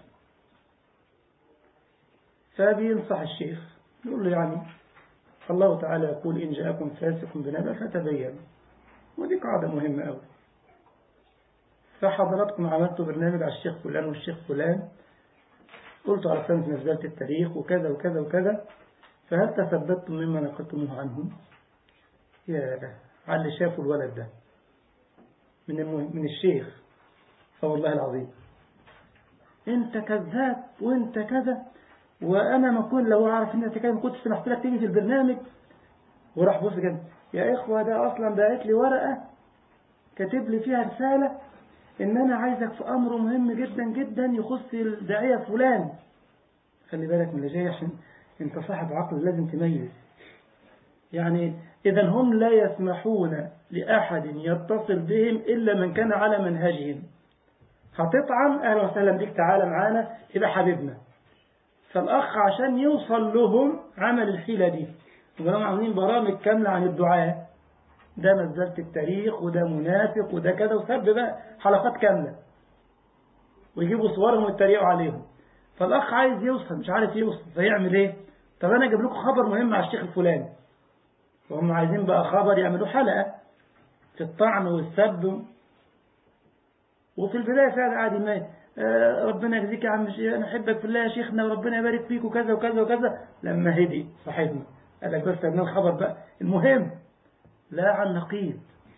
فبينصح الشيخ يقول له يعني الله تعالى يقول إن جاءكم فاسق بنبأ فتبينوا، ودي قاعدة مهمة أوي. فحضراتكم عملتوا برنامج على الشيخ فلان والشيخ فلان، قلتوا على سنة نزلت التاريخ وكذا وكذا وكذا، فهل تثبتتم مما نقلتموه عنهم؟ يا على اللي شافوا الولد ده من الشيخ، فوالله العظيم انت كذاب وانت كذا، وانا ما كنت لو اعرف ان انت كذا ما كنتش سمحت لك تيجي في البرنامج. وراح بص كده، يا اخوه ده اصلا باعت لي ورقه كاتب لي فيها رساله ان انا عايزك في امر مهم جدا جدا يخص الداعيه فلان. خلي بالك من اللي جاي عشان انت صاحب عقل لازم تميز. يعني اذا هم لا يسمحون لاحد يتصل بهم الا من كان على منهجهم. هتطعم اهلا وسهلا بيك، تعالى معانا يبقى حبيبنا. فالاخ عشان يوصل لهم عمل الحيله دي، وهم عاملين برامج كامله عن الدعاء، ده نزلت التاريخ وده منافق وده كذا، وسب بقى حلقات كامله ويجيبوا صورهم ويتريقوا عليهم. فالأخ عايز يوصل مش عارف يوصل فيعمل إيه؟ طب أنا أجيب لكم خبر مهم على الشيخ الفلاني، وهم عايزين بقى خبر يعملوا حلقة في الطعن والسب. وفي البداية فعلا عادي ما ربنا يجزيك يا عم الشيخ، أنا أحبك في الله يا شيخنا وربنا يبارك فيك وكذا وكذا وكذا. لما هدي صاحبنا قال لك بس أبنى الخبر بقى المهم، لا عن نقيض.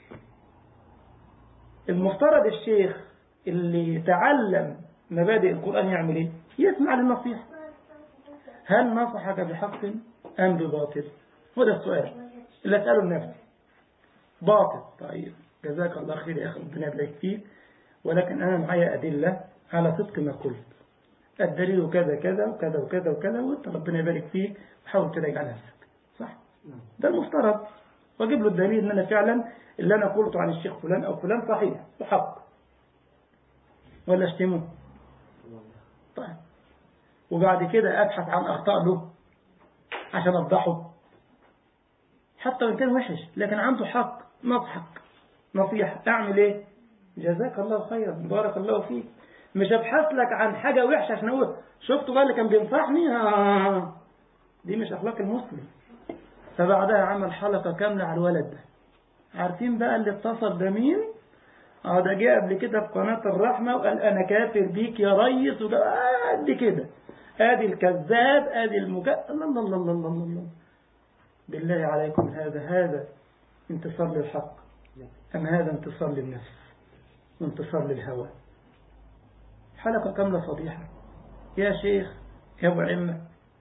المفترض الشيخ اللي تعلم مبادئ القرآن يعمل إيه؟ يسمع للنصيحة. هل نصحك بحق أم بباطل؟ هو ده السؤال اللي أسأله لنفسي. باطل، طيب جزاك الله خير يا أخي ربنا يبارك فيك، ولكن أنا معايا أدلة على صدق ما قلت، الدليل كذا كذا وكذا وكذا وكذا، وأنت ربنا يبارك فيك وحاول تراجع نفسك. صح؟ ده المفترض. واجيب له الدليل ان انا فعلا اللي انا قلته عن الشيخ فلان او فلان صحيح وحق، ولا اشتمه. طيب وبعد كده ابحث عن اخطاء له عشان افضحه، حتى وان كان وحش لكن عنده حق، نضحك نصيحة. اعمل ايه؟ جزاك الله خيرا بارك الله فيك. مش ابحث لك عن حاجة وحشة عشان اقول شفتوا بقى اللي كان بينصحني. دي مش اخلاق المسلم. فبعدها عمل حلقة كاملة على الولد ده. عارفين بقى اللي اتصل ده مين؟ ده جه قبل كده في قناة الرحمة وقال أنا كافر بيك يا ريس قد كده، ادي الكذاب ادي الله الله الله الله الله الله. بالله عليكم هذا انتصار للحق أم هذا انتصار للنفس وانتصار للهوى؟ حلقة كاملة فضيحة. يا شيخ يا أبو عمة،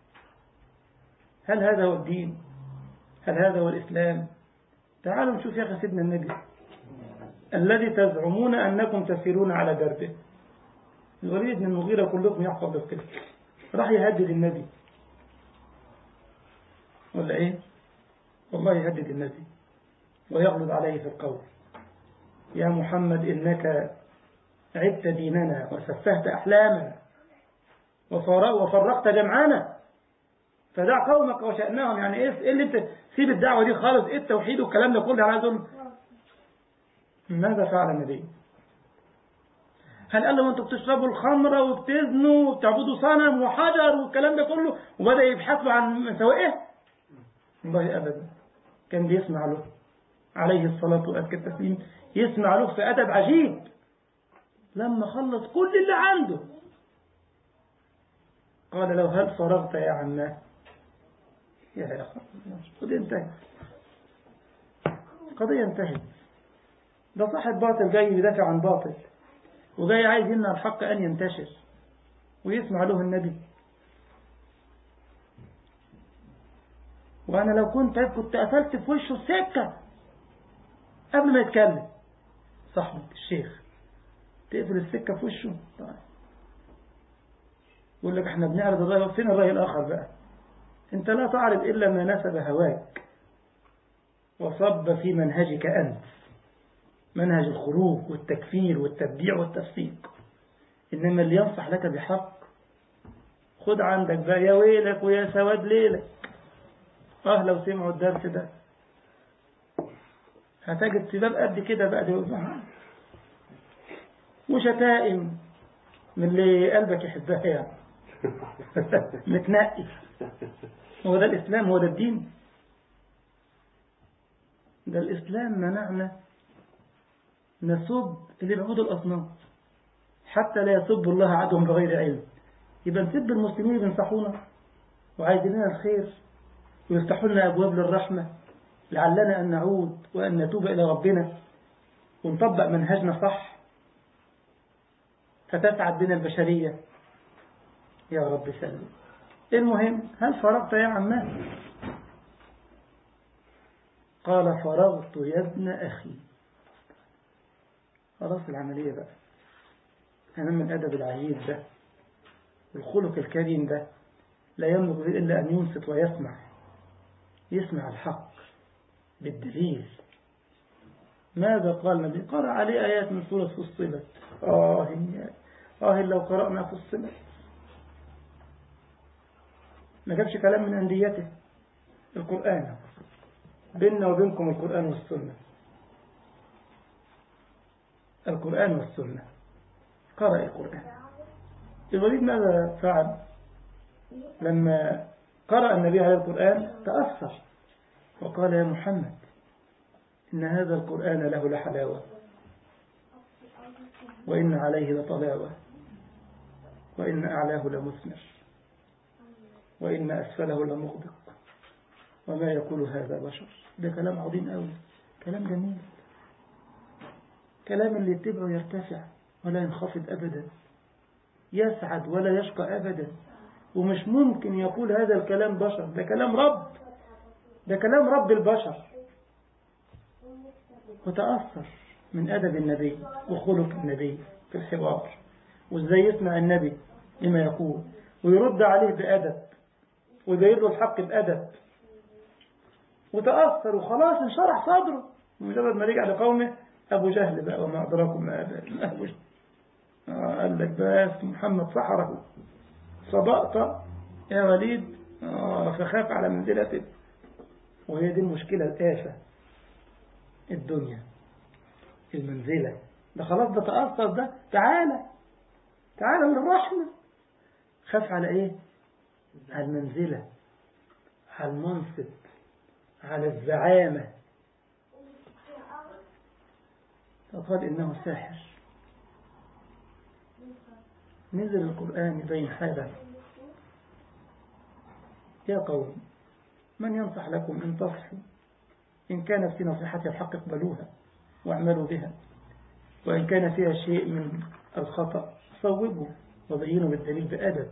هل هذا هو الدين؟ هل هذا هو الإسلام؟ تعالوا نشوف يا أخي سيدنا النبي الذي تزعمون أنكم تسيرون على دربه. الوليد بن المغيرة كلكم يحفظ بالقصة، راح يهدد النبي ولا إيه؟ والله يهدد النبي ويغلظ عليه في القول. يا محمد إنك عدت ديننا وسفهت أحلامنا وفرقت جمعنا، فدع قومك وشأنهم. يعني إيه اللي أنت سيب الدعوة دي خالص، إيه التوحيد والكلام ده كله على ذل. ماذا فعل النبي؟ هل قال لهم أنتوا بتشربوا الخمرة وبتزنوا وبتعبدوا صنم وحجر والكلام ده كله وبدأ يبحثوا عن مساوئه؟ والله أبدا. كان بيسمع له عليه الصلاة وأزكى التسليم، يسمع له في أدب عجيب. لما خلص كل اللي عنده قال له هل فرغت يا عماه؟ يا أخي القضية انتهت، القضية انتهت. ده صاحب باطل جاي يدافع عن باطل وجاي عايز يمنع الحق أن ينتشر ويسمع له النبي. وأنا لو كنت قتلت في وشه السكة قبل ما يتكلم. صاحبك الشيخ تقفل السكة في وشه. طيب يقول لك احنا بنعرض الرأي، فين الرأي الآخر بقى؟ انت لا تعرض إلا ما ناسب هواك وصب في منهجك أنت، منهج الخروج والتكفير والتبديع والتفسيق. إنما اللي ينصح لك بحق خد عندك بقى يا ويلك ويا سواد ليلك. لو سمعوا الدرس ده هتجد سباب قد كده بقى وشتائم من اللي قلبك يحبها يعني متنقي. هو ده الإسلام؟ هو ده الدين؟ ده الإسلام منعنا نسب اللي بيعبدوا الأصنام حتى لا يسبوا الله عدوهم بغير علم. يبقى نسب المسلمين بينصحونا وعايزين لنا الخير ويفتحوا لنا أبواب للرحمة لعلنا أن نعود وأن نتوب إلى ربنا ونطبق منهجنا صح فتسعد بنا البشرية. يا رب سلم. المهم هل فرغت يا عماه؟ قال فرغت يا ابن أخي. خلاص العملية بقى. أمام الأدب العجيب ده والخلق الكريم ده لا يملك إلا أن ينصت ويسمع، يسمع الحق بالدليل. ماذا قال النبي؟ قرأ عليه آيات من سورة فصلت. لو قرأنا فصلت. ما جابش كلام من أنديته. القرآن بيننا وبينكم القرآن والسنة، القرآن والسنة. قرأ القرآن الوليد ماذا فعل لما قرأ النبي عليه القرآن؟ تأثر وقال يا محمد إن هذا القرآن له لحلاوة وإن عليه لطلاوة وإن أعلاه لمثمر وإن أسفله لمغدق وما يقول هذا بشر. ده كلام عظيم أوي، كلام جميل، كلام اللي يتبعه يرتفع ولا ينخفض أبدا، يسعد ولا يشقى أبدا. ومش ممكن يقول هذا الكلام بشر، ده كلام رب، ده كلام رب البشر. وتأثر من أدب النبي وخلق النبي في الحوار، وإزاي يسمع النبي لما يقول ويرد عليه بأدب ويبين له الحق بأدب. وتأثر وخلاص انشرح صدره. مجرد ما رجع لقومه أبو جهل بقى وما أدراكم ما أبو جهل قال لك بس محمد سحره صدقت يا وليد فخاف على منزلته. وهي دي المشكلة الآفة الدنيا، المنزلة. ده خلاص ده تأثر، ده تعالى من الرحمة. خاف على ايه؟ على المنزلة، على المنصب، على الزعامة. فقال إنه ساحر. نزل القرآن يبين حاله. يا قوم من ينصح لكم إن تصحوا، إن كان في نصيحتي الحق اقبلوها واعملوا بها، وإن كان فيها شيء من الخطأ صوبوا وبينوا بالدليل بأدب.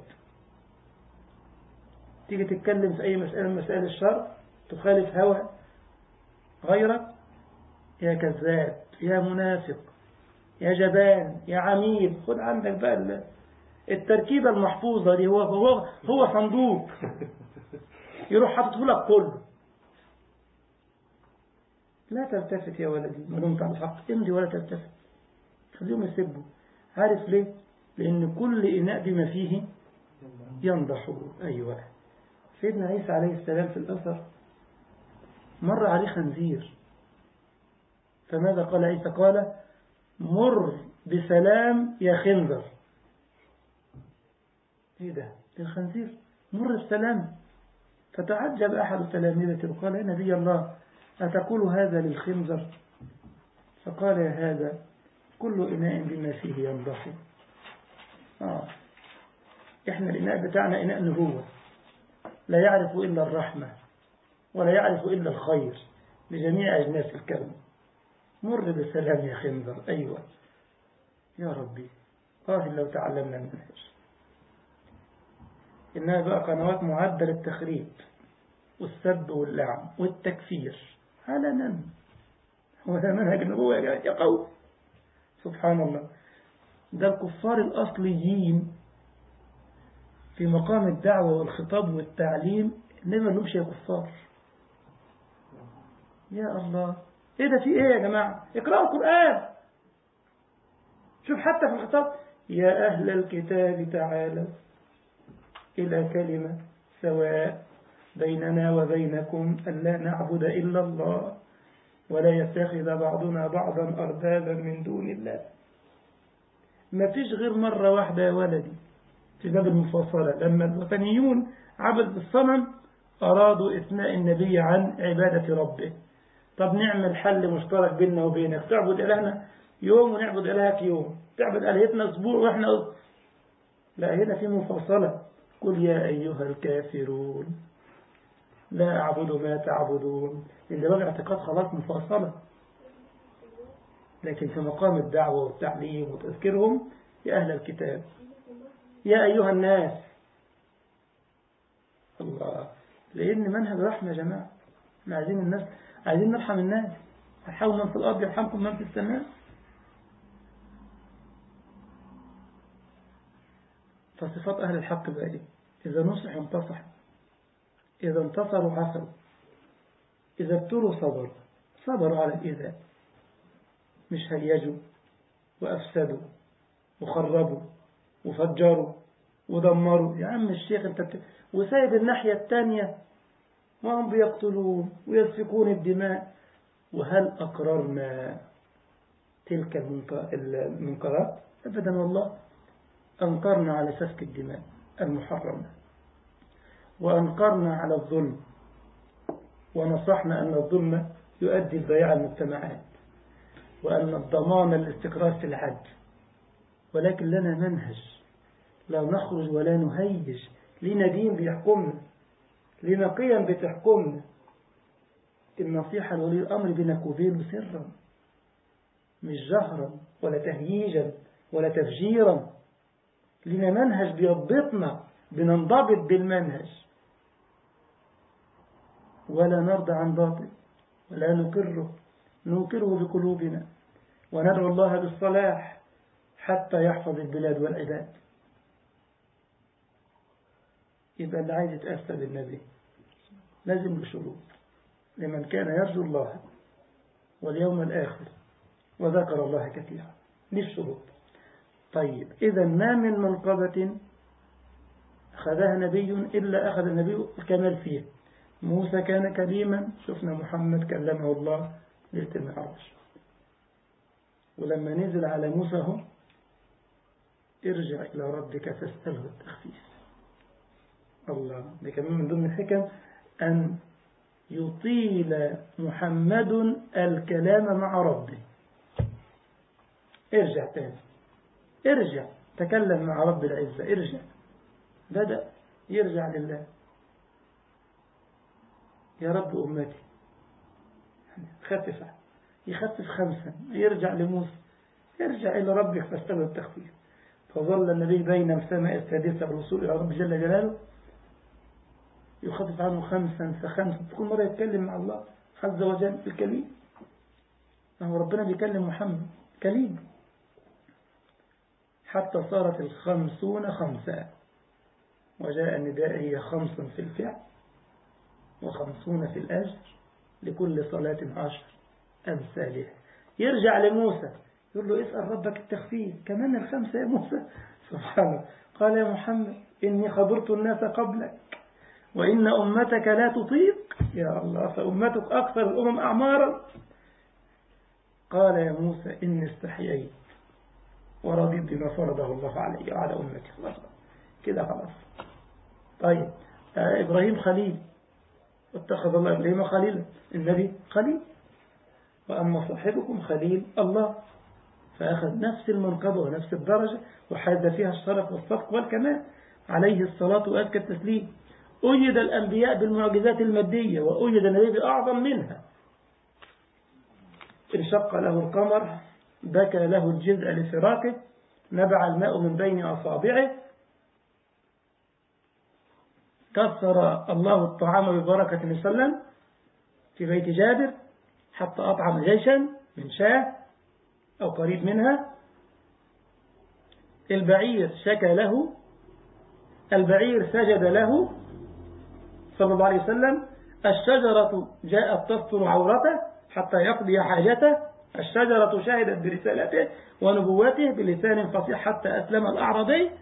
تيجي تتكلم في أي مسألة من مسائل الشرع تخالف هوى غيرك، يا كذاب، يا منافق، يا جبان، يا عميل. خد عندك بقى التركيبة المحفوظة دي. هو صندوق يروح حاططه لك كله. لا تلتفت يا ولدي ما دمت على الحق، امضي ولا تلتفت، خليهم يسبوا. عارف ليه؟ لأن كل إناء بما فيه ينضح. أيوة. سيدنا عيسى عليه السلام في الأثر مر عليه خنزير، فماذا قال عيسى؟ قال مر بسلام يا خنزر. ايه ده الخنزير مر بسلام. فتعجب أحد تلاميذته وقال يا نبي الله أتقول هذا للخنزر؟ فقال يا هذا كل إناء بما فيه ينضح. إحنا الإناء بتاعنا إناء نبوة، لا يعرف إلا الرحمة ولا يعرف إلا الخير لجميع أجناس الكون. مر بسلام يا خنزر. أيوة يا ربي قال لو تعلمنا المنهج. إنها بقى قنوات معدة للتخريب والسب واللعن والتكفير علنا. هو ده منهج النبوة يا قوم؟ سبحان الله. ده الكفار الأصليين في مقام الدعوة والخطاب والتعليم إنما لهمش يا كفار. يا الله إيه ده؟ في إيه يا جماعة؟ اقرأوا القرآن. شوف حتى في الخطاب يا أهل الكتاب تعالوا إلى كلمة سواء بيننا وبينكم ألا نعبد إلا الله ولا يتخذ بعضنا بعضا أربابا من دون الله. ما فيش غير مرة واحدة يا ولدي في باب المفاصلة لما الوثنيون عبد الصنم أرادوا إثناء النبي عن عبادة ربه. طب نعمل حل مشترك بيننا وبينك، تعبد إلهنا يوم ونعبد إلهك يوم، تعبد آلهتنا أسبوع وإحنا لا، هنا في مفاصلة. قل يا أيها الكافرون لا أعبد ما تعبدون. اللي بقى اعتقاد خلاص مفاصلة. لكن في مقام الدعوة والتعليم وتذكيرهم يا أهل الكتاب يا أيها الناس. الله، لأن منهج رحمة يا جماعة. عايزين الناس، عايزين نرحم الناس. ارحموا من في الأرض يرحمكم من في السماء. فصفات أهل الحق بقى دي: إذا نصحوا انتصحوا، إذا انتصروا عفوا، إذا ابتلوا صبروا على الإيذاء، مش هيجوا وأفسدوا وخربوا وفجروا ودمروا. يا عم الشيخ انت وسايب الناحية التانية وهم بيقتلون ويسفكون الدماء. وهل أقررنا تلك المنكرات؟ أبدا والله. أنكرنا على سفك الدماء المحرمة، وأنكرنا على الظلم، ونصحنا أن الظلم يؤدي لضياع المجتمعات، وأن الضمان الاستقرار في العدل. ولكن لنا منهج، لا نخرج ولا نهيج، لنا دين بيحكمنا، لنا قيم بتحكمنا. النصيحة لولي الأمر بينك وبينه سرا، مش جهرا ولا تهييجا ولا تفجيرا. لنا منهج بيضبطنا، بننضبط بالمنهج، ولا نرضى عن باطل ولا ننكره بقلوبنا، وندعو الله بالصلاح حتى يحفظ البلاد والعباد. يبقى اللي عايز يتأثر بالنبي لازم بشروط، لمن كان يرجو الله واليوم الآخر وذكر الله كثيرا. دي الشروط. طيب، إذا ما من منقبة أخذها نبي إلا أخذ النبي الكمال فيه. موسى كان كليما، شفنا محمد كلمه الله ليلة المعراج. ولما نزل على موسى هم ارجع إلى ربك فاسأله التخفيف. الله، ده كمان من ضمن الحكم أن يطيل محمد الكلام مع ربه. ارجع تاني، ارجع تكلم مع رب العزة، ارجع. بدأ يرجع لله. يا رب أمتي، خفف، يخفف 5، يرجع لموسى، ارجع إلى ربك فاستوى التخفيف. فظل النبي بين السماء السادسة والوصول إلى رب جل جلاله يخفف عنه 5 ف5. كل مرة يتكلم مع الله عز وجل الكليم. هو ربنا بيكلم محمد كليم، حتى صارت 50 5، وجاء النداء هي 5 في الفعل و50 في الأجر، لكل صلاة 10 أمثالها. يرجع لموسى يقول له اسأل ربك التخفيف كمان 5 يا موسى. سبحانه. قال يا محمد إني خبرت الناس قبلك وإن أمتك لا تطيق. يا الله، فأمتك أكثر الأمم أعمارا. قال يا موسى إني استحييت ورضيت بما فرضه الله علي وعلى أمتي. خلاص كده خلاص. طيب، إبراهيم خليل، اتخذ الله إبراهيم خليلا، النبي خليل. وأما صاحبكم خليل الله، فأخذ نفس المنقبة ونفس الدرجة وحاز فيها الشرف والصدق والكمال عليه الصلاة وأزكى التسليم. أيد الأنبياء بالمعجزات المادية، وأيد النبي بأعظم منها. انشق له القمر، بكى له الجزء لفراقه، نبع الماء من بين أصابعه، كسر الله الطعام ببركة النبي صلى الله عليه وسلم في بيت جابر، حتى أطعم جيشا من شاة أو قريب منها. البعير شكى له، البعير سجد له صلى الله عليه وسلم. الشجرة جاءت تستر عورته حتى يقضي حاجته. الشجرة شهدت برسالته ونبوته بلسان فصيح حتى أسلم الأعرابي.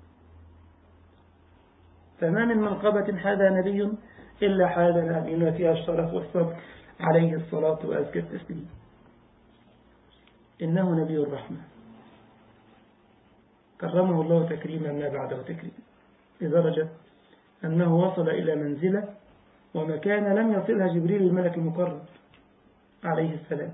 فما من منقبة حاذا نبي إلا حاذا نبينا فيها الشرف والصبر عليه الصلاة وأزكى التسليم. إنه نبي الرحمة، كرمه الله تكريما ما بعده تكريما، لدرجة أنه وصل إلى منزلة ومكانة لم يصلها جبريل الملك المقرب عليه السلام.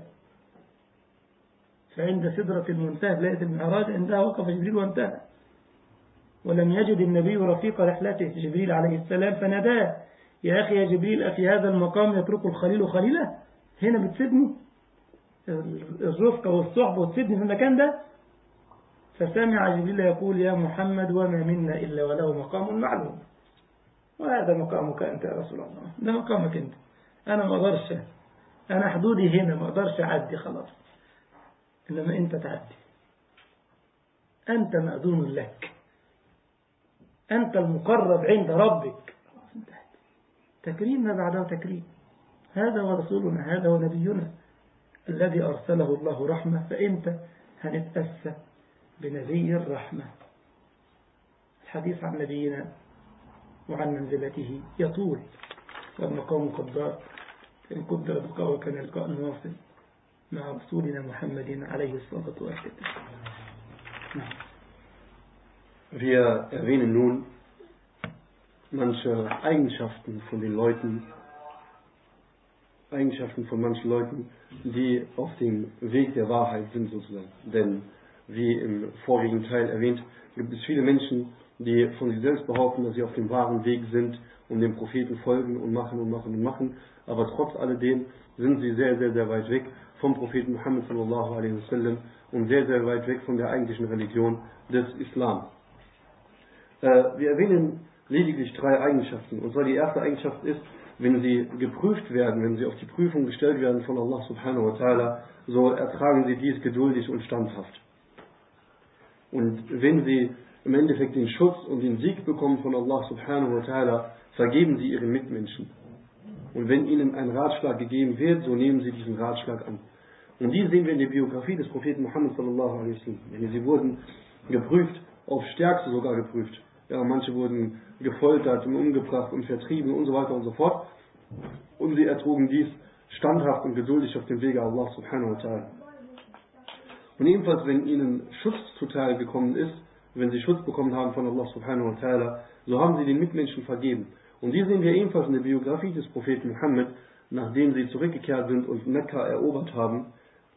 فعند سدرة المنتهى ليلة المعراج عندها وقف جبريل وانتهى، ولم يجد النبي رفيق رحلته جبريل عليه السلام، فناداه يا أخي يا جبريل، أفي هذا المقام يترك الخليل خليله؟ هنا بتسيبني الرفقة والصحبة وتسيبني في المكان ده؟ فسمع جبريل يقول يا محمد وما منا إلا وله مقام معلوم. وهذا مقامك أنت يا رسول الله، ده مقامك أنت، أنا ما أقدرش، أنا حدودي هنا ما أقدرش أعدي خلاص، إنما أنت تعدي، أنت مأذون لك، أنت المقرب عند ربك. تكريم ما بعده تكريم. هذا هو رسولنا، هذا هو نبينا الذي أرسله الله رحمة. فإنت هنتأسى بنبي الرحمة. الحديث عن نبينا وعن منزلته يطول، والمقام قدار، إن قدر بقاء كان لقاء واصل مع رسولنا محمد عليه الصلاة والسلام. Wir erwähnen nun manche Eigenschaften von manchen Leuten, die auf dem Weg der Wahrheit sind sozusagen. Denn, wie im vorigen Teil erwähnt, gibt es viele Menschen, die von sich selbst behaupten, dass sie auf dem wahren Weg sind und dem Propheten folgen und machen, aber trotz alledem sind sie sehr, sehr, sehr weit weg vom Propheten Muhammad sallallahu alaihi wasallam und sehr, sehr weit weg von der eigentlichen Religion des Islam. Wir erwähnen lediglich 3 Eigenschaften. Und zwar die erste Eigenschaft ist, wenn sie geprüft werden, wenn sie auf die Prüfung gestellt werden von Allah subhanahu wa ta'ala, so ertragen sie dies geduldig und standhaft. Und wenn sie im Endeffekt den Schutz und den Sieg bekommen von Allah subhanahu wa ta'ala, vergeben sie ihren Mitmenschen. Und wenn ihnen ein Ratschlag gegeben wird, so nehmen sie diesen Ratschlag an. Und die sehen wir in der Biografie des Propheten Muhammad sallallahu alaihi wasallam. Sie wurden geprüft, auf Stärkste sogar geprüft. Ja, manche wurden gefoltert und umgebracht und vertrieben und so weiter und so fort. Und sie ertrugen dies standhaft und geduldig auf dem Wege Allah subhanahu wa ta'ala. Und ebenfalls, wenn ihnen Schutz zuteil gekommen ist, wenn sie Schutz bekommen haben von Allah subhanahu wa ta'ala, so haben sie den Mitmenschen vergeben. Und die sehen wir ebenfalls in der Biografie des Propheten Muhammad, nachdem sie zurückgekehrt sind und Mekka erobert haben,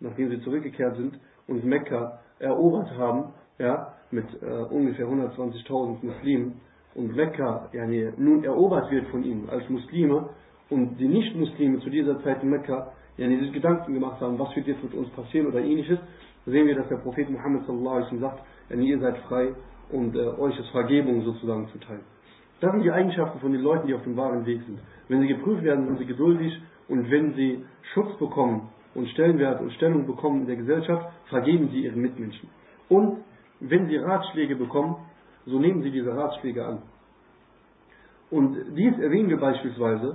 ja, mit ungefähr 120.000 Muslimen, und Mekka nun erobert wird von ihnen als Muslime, und die Nicht-Muslime zu dieser Zeit in Mekka sich Gedanken gemacht haben, was wird jetzt mit uns passieren oder ähnliches, sehen wir, dass der Prophet Muhammad sallallahu alaihi wasallam sagt, ihr seid frei und euch ist Vergebung sozusagen zuteil. Das sind die Eigenschaften von den Leuten, die auf dem wahren Weg sind. Wenn sie geprüft werden, sind sie geduldig, und wenn sie Schutz bekommen und Stellenwert und Stellung bekommen in der Gesellschaft, vergeben sie ihren Mitmenschen. Und wenn sie Ratschläge bekommen, so nehmen sie diese Ratschläge an. Und dies erwähnen wir beispielsweise,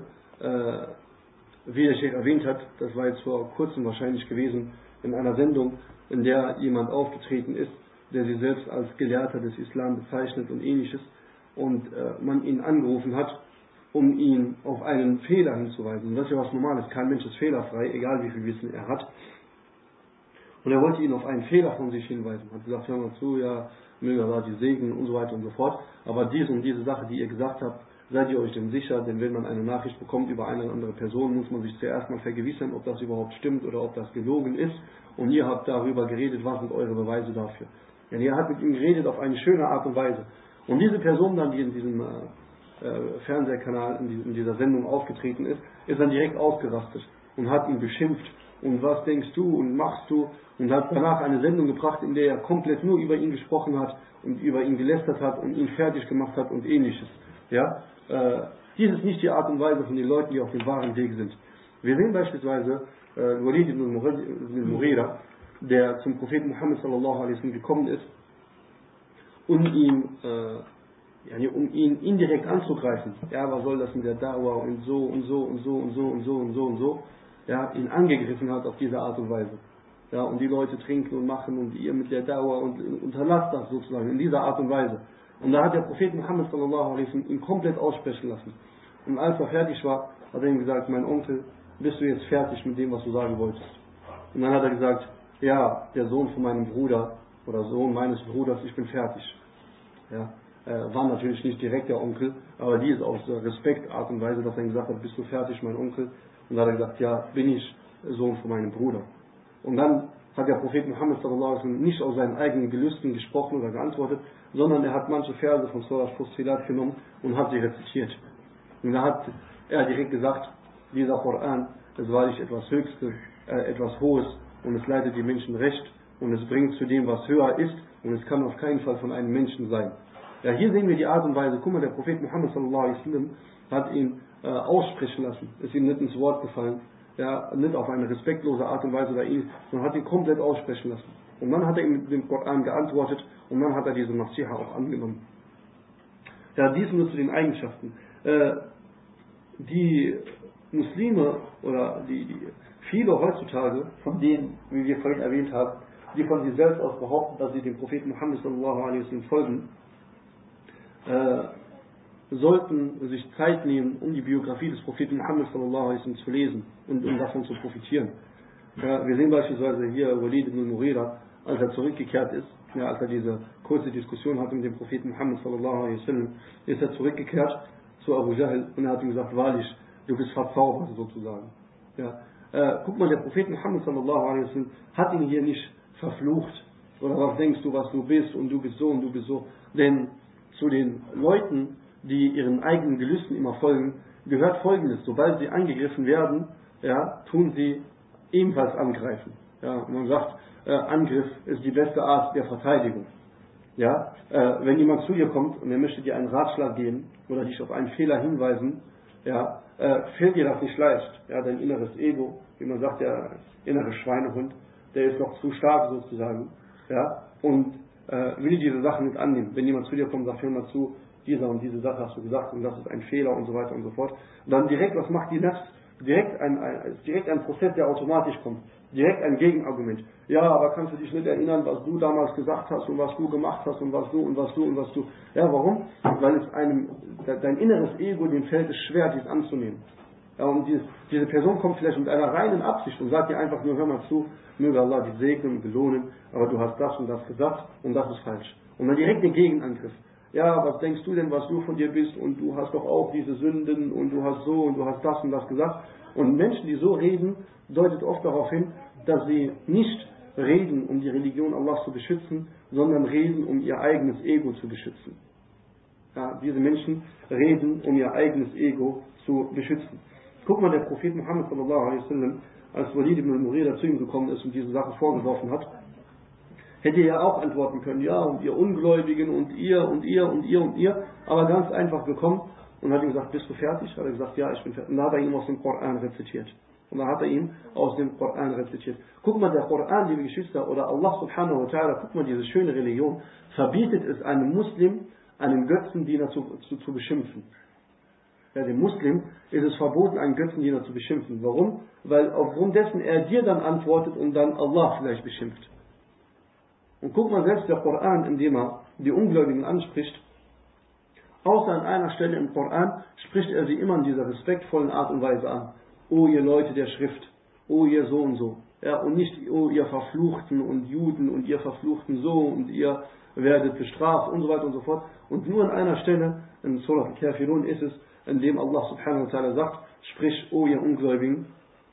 wie der Sheikh erwähnt hat, das war jetzt vor kurzem wahrscheinlich gewesen, in einer Sendung, in der jemand aufgetreten ist, der sich selbst als Gelehrter des Islam bezeichnet und ähnliches, und man ihn angerufen hat, um ihn auf einen Fehler hinzuweisen. Und das ist ja was Normales, kein Mensch ist fehlerfrei, egal wie viel Wissen er hat. Und er wollte ihn auf einen Fehler von sich hinweisen. Hat gesagt, hör mal zu, ja, möge Allah die segnen und so weiter und so fort. Aber dies und diese Sache, die ihr gesagt habt, seid ihr euch denn sicher? Denn wenn man eine Nachricht bekommt über eine oder andere Person, muss man sich zuerst mal vergewissern, ob das überhaupt stimmt oder ob das gelogen ist. Und ihr habt darüber geredet, was sind eure Beweise dafür? Ja, ihr habt mit ihm geredet auf eine schöne Art und Weise. Und diese Person dann, die in diesem Fernsehkanal, in dieser Sendung aufgetreten ist dann direkt ausgerastet und hat ihn beschimpft. Und was denkst du und machst du? Und hat danach eine Sendung gebracht, in der er komplett nur über ihn gesprochen hat und über ihn gelästert hat und ihn fertig gemacht hat und ähnliches. Ja? Dies ist nicht die Art und Weise von den Leuten, die auf dem wahren Weg sind. Wir sehen beispielsweise Walid ibn Mughira, der zum Propheten Muhammad sallallahu alaihi wasallam gekommen ist, um ihn indirekt anzugreifen. Ja, was soll das mit der Da'wah und so und so und so und so und so und so und so. Ja, ihn angegriffen hat auf diese Art und Weise. Ja, und die Leute trinken und machen und ihr mit der Da'wah und unterlasst das sozusagen in dieser Art und Weise. Und da hat der Prophet Muhammad sallallahu alaihi wasallam ihn komplett aussprechen lassen. Und als er fertig war, hat er ihm gesagt, mein Onkel, bist du jetzt fertig mit dem, was du sagen wolltest? Und dann hat er gesagt, ja, der Sohn von meinem Bruder oder Sohn meines Bruders, ich bin fertig. Ja, war natürlich nicht direkt der Onkel, aber die ist aus der Respektart und Weise, dass er ihm gesagt hat, bist du fertig, mein Onkel? Und dann hat er gesagt, ja, bin ich Sohn von meinem Bruder. Und dann hat der Prophet Muhammad sallallahu alaihi wasallam nicht aus seinen eigenen Gelüsten gesprochen oder geantwortet, sondern er hat manche Verse von Surah Fussilat genommen und hat sie rezitiert. Und da hat er direkt gesagt, dieser Koran ist wahrlich etwas Höchstes, etwas Hohes, und es leitet die Menschen recht und es bringt zu dem, was höher ist, und es kann auf keinen Fall von einem Menschen sein. Ja, hier sehen wir die Art und Weise. Guck mal, der Prophet Muhammad sallallahu alaihi wasallam hat ihn aussprechen lassen, ist ihm nicht ins Wort gefallen, ja, nicht auf eine respektlose Art und Weise oder ihn, sondern hat ihn komplett aussprechen lassen. Und dann hat er ihm mit dem Koran geantwortet und dann hat er diese Nasiha auch angenommen. Ja, dies nur zu den Eigenschaften. Die Muslime oder die viele heutzutage, von denen, wie wir vorhin erwähnt haben, die von sich selbst aus behaupten, dass sie dem Propheten Muhammad sallallahu alaihi wasallam folgen, sollten sich Zeit nehmen, um die Biografie des Propheten Muhammad sallallahu alaihi wasallam zu lesen und um davon zu profitieren. Ja, wir sehen beispielsweise hier Walid ibn Mughira, als er zurückgekehrt ist, ja, als er diese kurze Diskussion hatte mit dem Propheten Muhammad sallallahu alaihi wasallam, ist er zurückgekehrt zu Abu Jahl und er hat ihm gesagt, wahrlich, du bist verzaubert sozusagen. Ja. Guck mal, der Prophet Muhammad sallallahu alaihi wasallam hat ihn hier nicht verflucht oder was denkst du, was du bist und du bist so und du bist so. Denn zu den Leuten, die ihren eigenen Gelüsten immer folgen, gehört Folgendes: Sobald sie angegriffen werden, ja, tun sie ebenfalls angreifen. Ja, und man sagt, Angriff ist die beste Art der Verteidigung. Ja, wenn jemand zu dir kommt und er möchte dir einen Ratschlag geben oder dich auf einen Fehler hinweisen, ja, fällt dir das nicht leicht. Ja, dein inneres Ego, wie man sagt, der innere Schweinehund, der ist noch zu stark sozusagen. Ja, und will diese Sachen nicht annehmen. Wenn jemand zu dir kommt und sagt, hör mal zu, diese und diese Sache hast du gesagt und das ist ein Fehler und so weiter und so fort. Und dann direkt, was macht die Nafs? Direkt ein Prozess, der automatisch kommt. Direkt ein Gegenargument. Ja, aber kannst du dich nicht erinnern, was du damals gesagt hast und was du gemacht hast und was du und was du und was du. Ja, warum? Weil es dein inneres Ego, dem fällt es schwer, dies anzunehmen. Ja, und diese Person kommt vielleicht mit einer reinen Absicht und sagt dir einfach nur, hör mal zu, möge Allah dich segnen und belohnen, aber du hast das und das gesagt und das ist falsch. Und dann direkt den Gegenangriff. Ja, was denkst du denn, was du von dir bist und du hast doch auch diese Sünden und du hast so und du hast das und das gesagt. Und Menschen, die so reden, deutet oft darauf hin, dass sie nicht reden, um die Religion Allahs zu beschützen, sondern reden, um ihr eigenes Ego zu beschützen. Ja, diese Menschen reden, um ihr eigenes Ego zu beschützen. Guck mal, der Prophet Muhammad sallallahu alaihi wasallam, als Walid ibn al-Mughira zu ihm gekommen ist und diese Sache vorgeworfen hat, hätte er ja auch antworten können, ja, und ihr Ungläubigen und ihr und ihr und ihr und ihr, aber ganz einfach gekommen und hat ihm gesagt, bist du fertig? Hat er gesagt, ja, ich bin fertig. Und da hat er ihm aus dem Koran rezitiert. Und da hat er ihm aus dem Koran rezitiert. Guck mal, der Koran, liebe Geschwister, oder Allah subhanahu wa ta'ala, guck mal, diese schöne Religion, verbietet es einem Muslim, einen Götzendiener zu beschimpfen. Ja, dem Muslim ist es verboten, einen Götzendiener zu beschimpfen. Warum? Weil aufgrund dessen er dir dann antwortet und dann Allah vielleicht beschimpft. Und guck mal, selbst der Koran, indem er die Ungläubigen anspricht, außer an einer Stelle im Koran spricht er sie immer in dieser respektvollen Art und Weise an. O ihr Leute der Schrift, o ihr so und so. Ja, und nicht, o ihr Verfluchten und Juden und ihr Verfluchten so und ihr werdet bestraft und so weiter und so fort. Und nur an einer Stelle, in Surah Al-Kafirun ist es, in dem Allah subhanahu wa ta'ala sagt, sprich, o ihr Ungläubigen,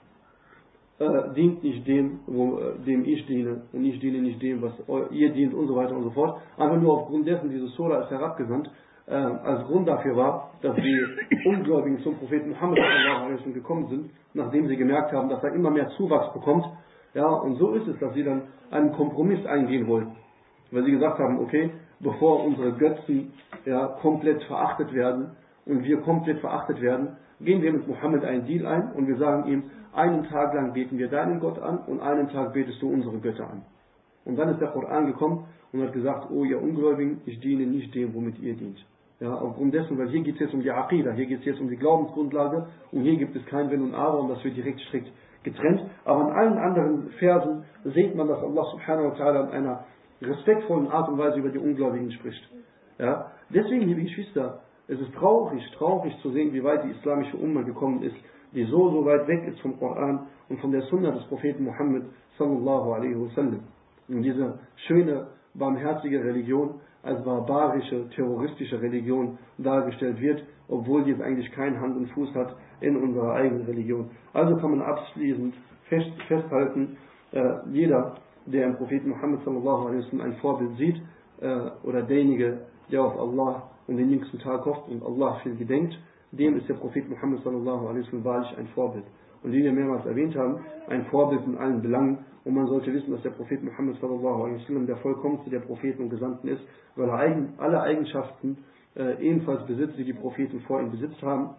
dient nicht dem, dem ich diene, und ich diene nicht dem, was ihr dient und so weiter und so fort. Aber nur aufgrund dessen, diese Surah ist herabgesandt, als Grund dafür war, dass die Ungläubigen zum Propheten Muhammad gekommen sind, nachdem sie gemerkt haben, dass er immer mehr Zuwachs bekommt. Ja, und so ist es, dass sie dann einen Kompromiss eingehen wollten. Weil sie gesagt haben, okay, bevor unsere Götzen ja, komplett verachtet werden und wir komplett verachtet werden, gehen wir mit Mohammed einen Deal ein und wir sagen ihm, einen Tag lang beten wir deinen Gott an und einen Tag betest du unsere Götter an. Und dann ist der Koran gekommen und hat gesagt, oh ihr Ungläubigen, ich diene nicht dem, womit ihr dient. Ja, aufgrund dessen, weil hier geht es jetzt um die Aqidah, hier geht es jetzt um die Glaubensgrundlage und hier gibt es kein Wenn und Aber und das wird direkt strikt getrennt. Aber in allen anderen Versen sieht man, dass Allah subhanahu wa ta'ala in einer respektvollen Art und Weise über die Ungläubigen spricht. Ja, deswegen, liebe Geschwister, es ist traurig zu sehen, wie weit die islamische Umma gekommen ist, die so weit weg ist vom Koran und von der Sunna des Propheten Muhammad sallallahu alaihi wasallam. Und diese schöne, barmherzige Religion als barbarische, terroristische Religion dargestellt wird, obwohl dies eigentlich keinen Hand und Fuß hat in unserer eigenen Religion. Also kann man abschließend festhalten, jeder, der im Propheten Muhammad sallallahu alaihi wasallam ein Vorbild sieht, oder derjenige, der auf Allah und den jüngsten Tag hofft und Allah viel gedenkt, dem ist der Prophet Muhammad sallallahu alaihi wasallam wahrlich ein Vorbild. Und wie wir mehrmals erwähnt haben, ein Vorbild in allen Belangen. Und man sollte wissen, dass der Prophet Muhammad sallallahu alaihi wasallam der vollkommenste der Propheten und Gesandten ist, weil er alle Eigenschaften ebenfalls besitzt, die die Propheten vor ihm besitzt haben.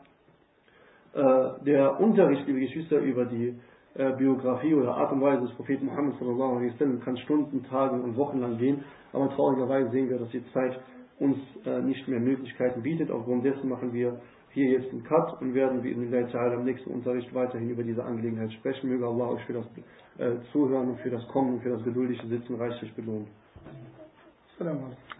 Der Unterricht, liebe Geschwister, über die Biografie oder Art und Weise des Propheten Muhammad sallallahu alaihi wasallam kann Stunden, Tage und Wochen lang gehen, aber traurigerweise sehen wir, dass die Zeit uns nicht mehr Möglichkeiten bietet. Aufgrund dessen machen wir hier jetzt einen Cut und werden wie in am nächsten Unterricht weiterhin über diese Angelegenheit sprechen. Möge Allah euch für das Zuhören und für das Kommen und für das geduldige Sitzen reichlich belohnen. Assalamu alaikum.